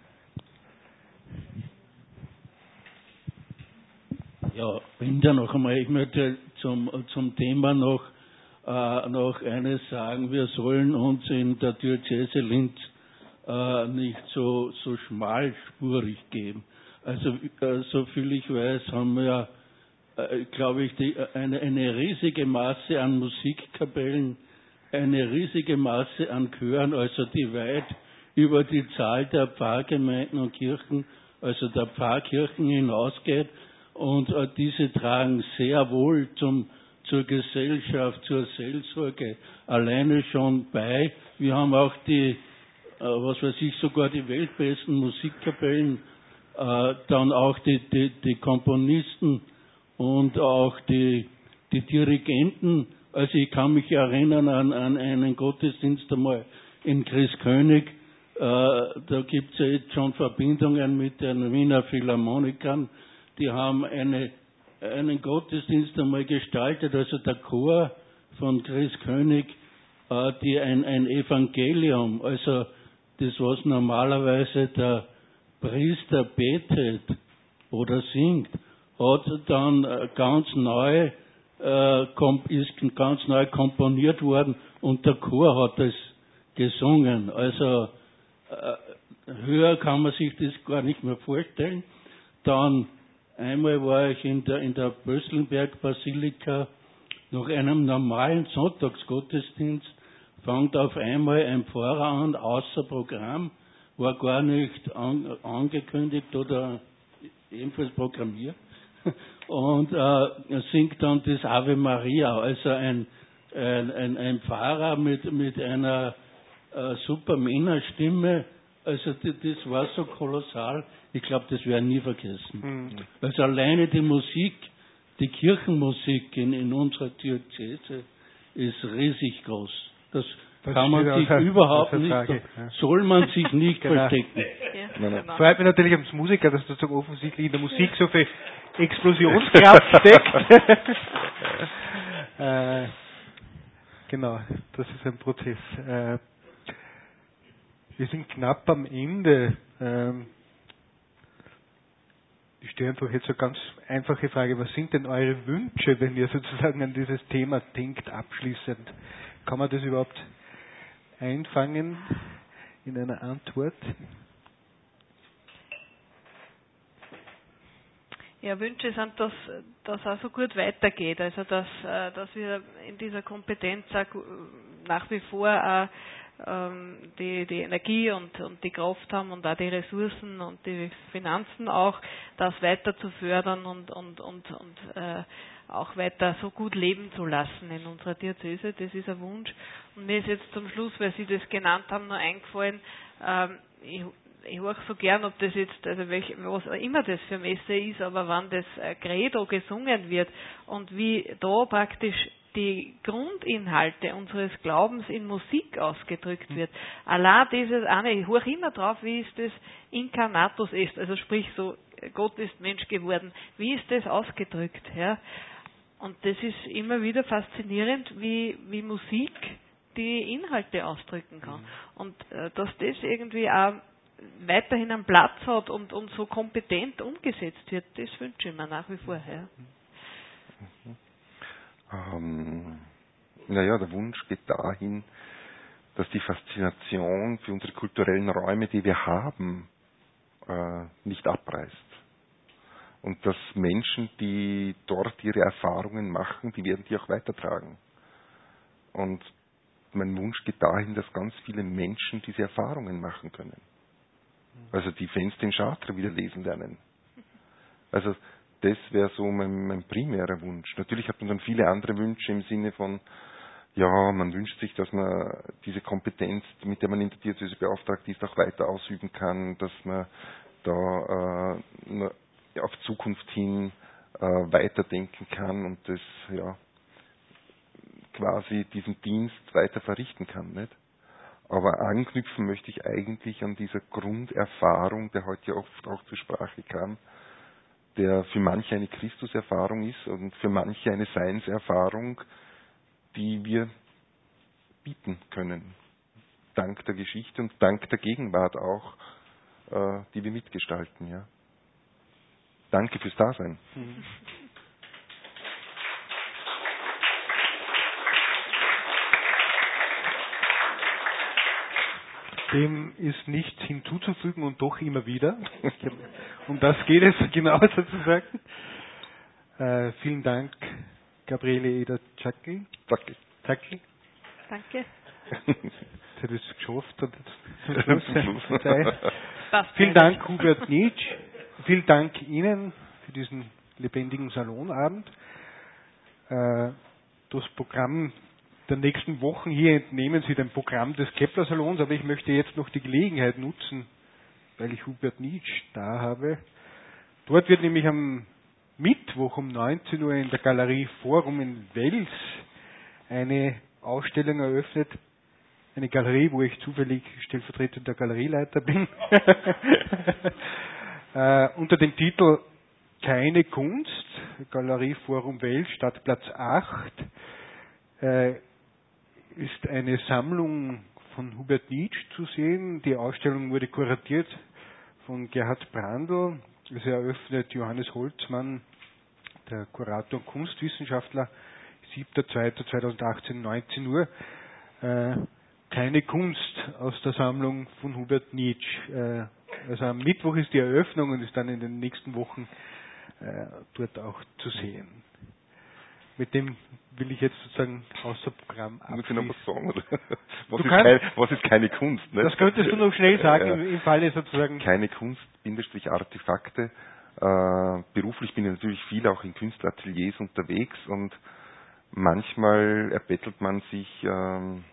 Ja, Binder noch einmal. Ich möchte zum, zum Thema noch, äh, noch eines sagen. Wir sollen uns in der Diözese Linz äh, nicht so, so schmalspurig geben. Also, äh, so viel ich weiß, haben wir Äh, glaube ich, die, eine, eine riesige Masse an Musikkapellen, eine riesige Masse an Chören, also die weit über die Zahl der Pfarrgemeinden und Kirchen, also der Pfarrkirchen hinausgeht. Und äh, diese tragen sehr wohl zum, zur Gesellschaft, zur Seelsorge alleine schon bei. Wir haben auch die, äh, was weiß ich, sogar die weltbesten Musikkapellen, äh, dann auch die, die, die Komponisten, und auch die, die Dirigenten. Also ich kann mich erinnern an, an einen Gottesdienst einmal in Christkönig. Äh, da gibt es ja jetzt schon Verbindungen mit den Wiener Philharmonikern. Die haben eine, einen Gottesdienst einmal gestaltet, also der Chor von Christkönig, äh, die ein, ein Evangelium, also das, was normalerweise der Priester betet oder singt, hat dann ganz neu, äh, ist ganz neu komponiert worden und der Chor hat das gesungen. Also äh, höher kann man sich das gar nicht mehr vorstellen. Dann einmal war ich in der, in der Böstlingberg-Basilika nach einem normalen Sonntagsgottesdienst, fängt auf einmal ein Pfarrer an, außer Programm, war gar nicht an, angekündigt oder ebenfalls programmiert. Und äh, singt dann das Ave Maria, also ein, ein, ein, ein Pfarrer mit, mit einer äh, super Männerstimme, also die, das war so kolossal, ich glaube, das werde ich nie vergessen. Mhm. Also alleine die Musik, die Kirchenmusik in, in unserer Diözese ist riesig groß. Das, das kann man sich überhaupt nicht, Frage, ja. soll man sich nicht genau. verstecken. Ja, nein, nein. Genau. Freut mich natürlich als Musiker, dass du so offensichtlich in der Musik so viel Explosionskraft steckt. äh, genau, das ist ein Prozess. Äh, wir sind knapp am Ende. Ähm, ich stelle einfach jetzt so eine ganz einfache Frage. Was sind denn eure Wünsche, wenn ihr sozusagen an dieses Thema denkt, abschließend? Kann man das überhaupt einfangen in einer Antwort? Ja, Wünsche sind, dass das auch so gut weitergeht, also dass, dass wir in dieser Kompetenz auch nach wie vor auch die, die Energie und, und die Kraft haben und auch die Ressourcen und die Finanzen auch, das weiter zu fördern und, und, und, und äh, auch weiter so gut leben zu lassen in unserer Diözese. Das ist ein Wunsch. Und mir ist jetzt zum Schluss, weil Sie das genannt haben, nur eingefallen, ähm, ich, ich höre so gern, ob das jetzt, also welche, was immer das für Messe ist, aber wenn das Credo gesungen wird und wie da praktisch die Grundinhalte unseres Glaubens in Musik ausgedrückt wird. Allein dieses eine, ich höre immer drauf, wie ist das Incarnatus est, also sprich so, Gott ist Mensch geworden, wie ist das ausgedrückt, ja? Und das ist immer wieder faszinierend, wie, wie Musik die Inhalte ausdrücken kann. Mhm. Und äh, dass das irgendwie auch weiterhin einen Platz hat und, und so kompetent umgesetzt wird, das wünsche ich mir nach wie vor. Ja. Mhm. Ähm, naja, der Wunsch geht dahin, dass die Faszination für unsere kulturellen Räume, die wir haben, äh, nicht abreißt. Und dass Menschen, die dort ihre Erfahrungen machen, die werden die auch weitertragen. Und mein Wunsch geht dahin, dass ganz viele Menschen diese Erfahrungen machen können. Also die Fenster in Chartres wieder lesen lernen. Also das wäre so mein, mein primärer Wunsch. Natürlich hat man dann viele andere Wünsche im Sinne von, ja, man wünscht sich, dass man diese Kompetenz, mit der man in der Diözese beauftragt ist, auch weiter ausüben kann, dass man da äh, auf Zukunft hin äh, weiterdenken kann und das ja quasi diesen Dienst weiter verrichten kann, nicht? Aber anknüpfen möchte ich eigentlich an dieser Grunderfahrung, der heute ja oft auch zur Sprache kam, der für manche eine Christuserfahrung ist und für manche eine Seinserfahrung, die wir bieten können. Dank der Geschichte und dank der Gegenwart auch, äh, die wir mitgestalten. Ja. Danke fürs Dasein. Mhm. Dem ist nichts hinzuzufügen und doch immer wieder. Um das geht es genau sozusagen. Äh, vielen Dank, Gabriele Eder Zackel. Zackel. Zackel. Danke. Sie hat es geschafft. Und zum Schluss. Vielen Dank, Hubert Nitsch. Vielen Dank Ihnen für diesen lebendigen Salonabend. Äh, das Programm der nächsten Wochen hier entnehmen Sie dem Programm des Kepler-Salons, aber ich möchte jetzt noch die Gelegenheit nutzen, weil ich Hubert Nitsch da habe. Dort wird nämlich am Mittwoch um neunzehn Uhr in der Galerie Forum in Wels eine Ausstellung eröffnet. Eine Galerie, wo ich zufällig stellvertretender Galerieleiter bin. äh, unter dem Titel Keine Kunst, Galerie Forum Wels, Stadtplatz acht. Äh, ist eine Sammlung von Hubert Nitsch zu sehen. Die Ausstellung wurde kuratiert von Gerhard Brandl. Es eröffnet Johannes Holzmann, der Kurator und Kunstwissenschaftler, siebter zweiter zweitausendachtzehn, neunzehn Uhr. Äh, keine Kunst aus der Sammlung von Hubert Nitsch. Äh, also am Mittwoch ist die Eröffnung und ist dann in den nächsten Wochen äh, dort auch zu sehen. Mit dem will ich jetzt sozusagen außer Programm abschließen. Muss ich noch was sagen? Oder? Was, ist kein, was ist keine Kunst? Ne? Das könntest du noch schnell sagen, ja. im, im Falle sozusagen. Keine Kunst, Bindestrich Artefakte. Äh, beruflich bin ich natürlich viel auch in Künstlerateliers unterwegs und manchmal erbettelt man sich ähm,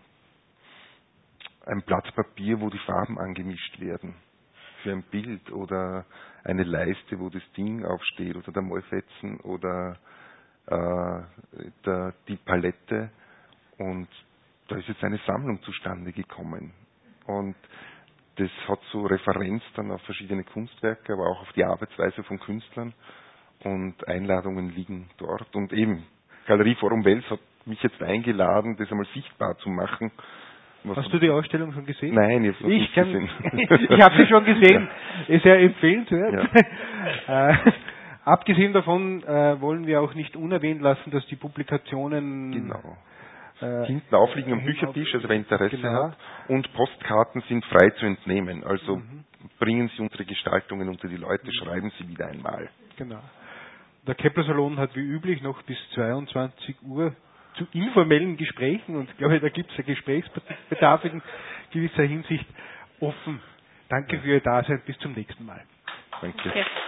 ein Blatt Papier, wo die Farben angemischt werden für ein Bild oder eine Leiste, wo das Ding aufsteht oder der Maulfetzen oder äh, der, die Palette, und da ist jetzt eine Sammlung zustande gekommen und das hat so Referenz dann auf verschiedene Kunstwerke, aber auch auf die Arbeitsweise von Künstlern und Einladungen liegen dort und eben Galerie Forum Wels hat mich jetzt eingeladen, das einmal sichtbar zu machen. Was Hast du die Ausstellung schon gesehen? Nein, ich habe ich nicht kann, gesehen. Ich habe sie schon gesehen, ja. Ist ja empfehlenswert. Ja. äh, abgesehen davon äh, wollen wir auch nicht unerwähnt lassen, dass die Publikationen genau. äh, hinten aufliegen am Büchertisch, also wer Interesse genau. hat, und Postkarten sind frei zu entnehmen, also mhm. bringen Sie unsere Gestaltungen unter die Leute, mhm. schreiben Sie wieder einmal. Genau. Der Kepler-Salon hat wie üblich noch bis zweiundzwanzig Uhr zu informellen Gesprächen und ich glaube, da gibt es ja Gesprächsbedarf in gewisser Hinsicht offen. Danke für Ihr Dasein, bis zum nächsten Mal. Danke. Okay.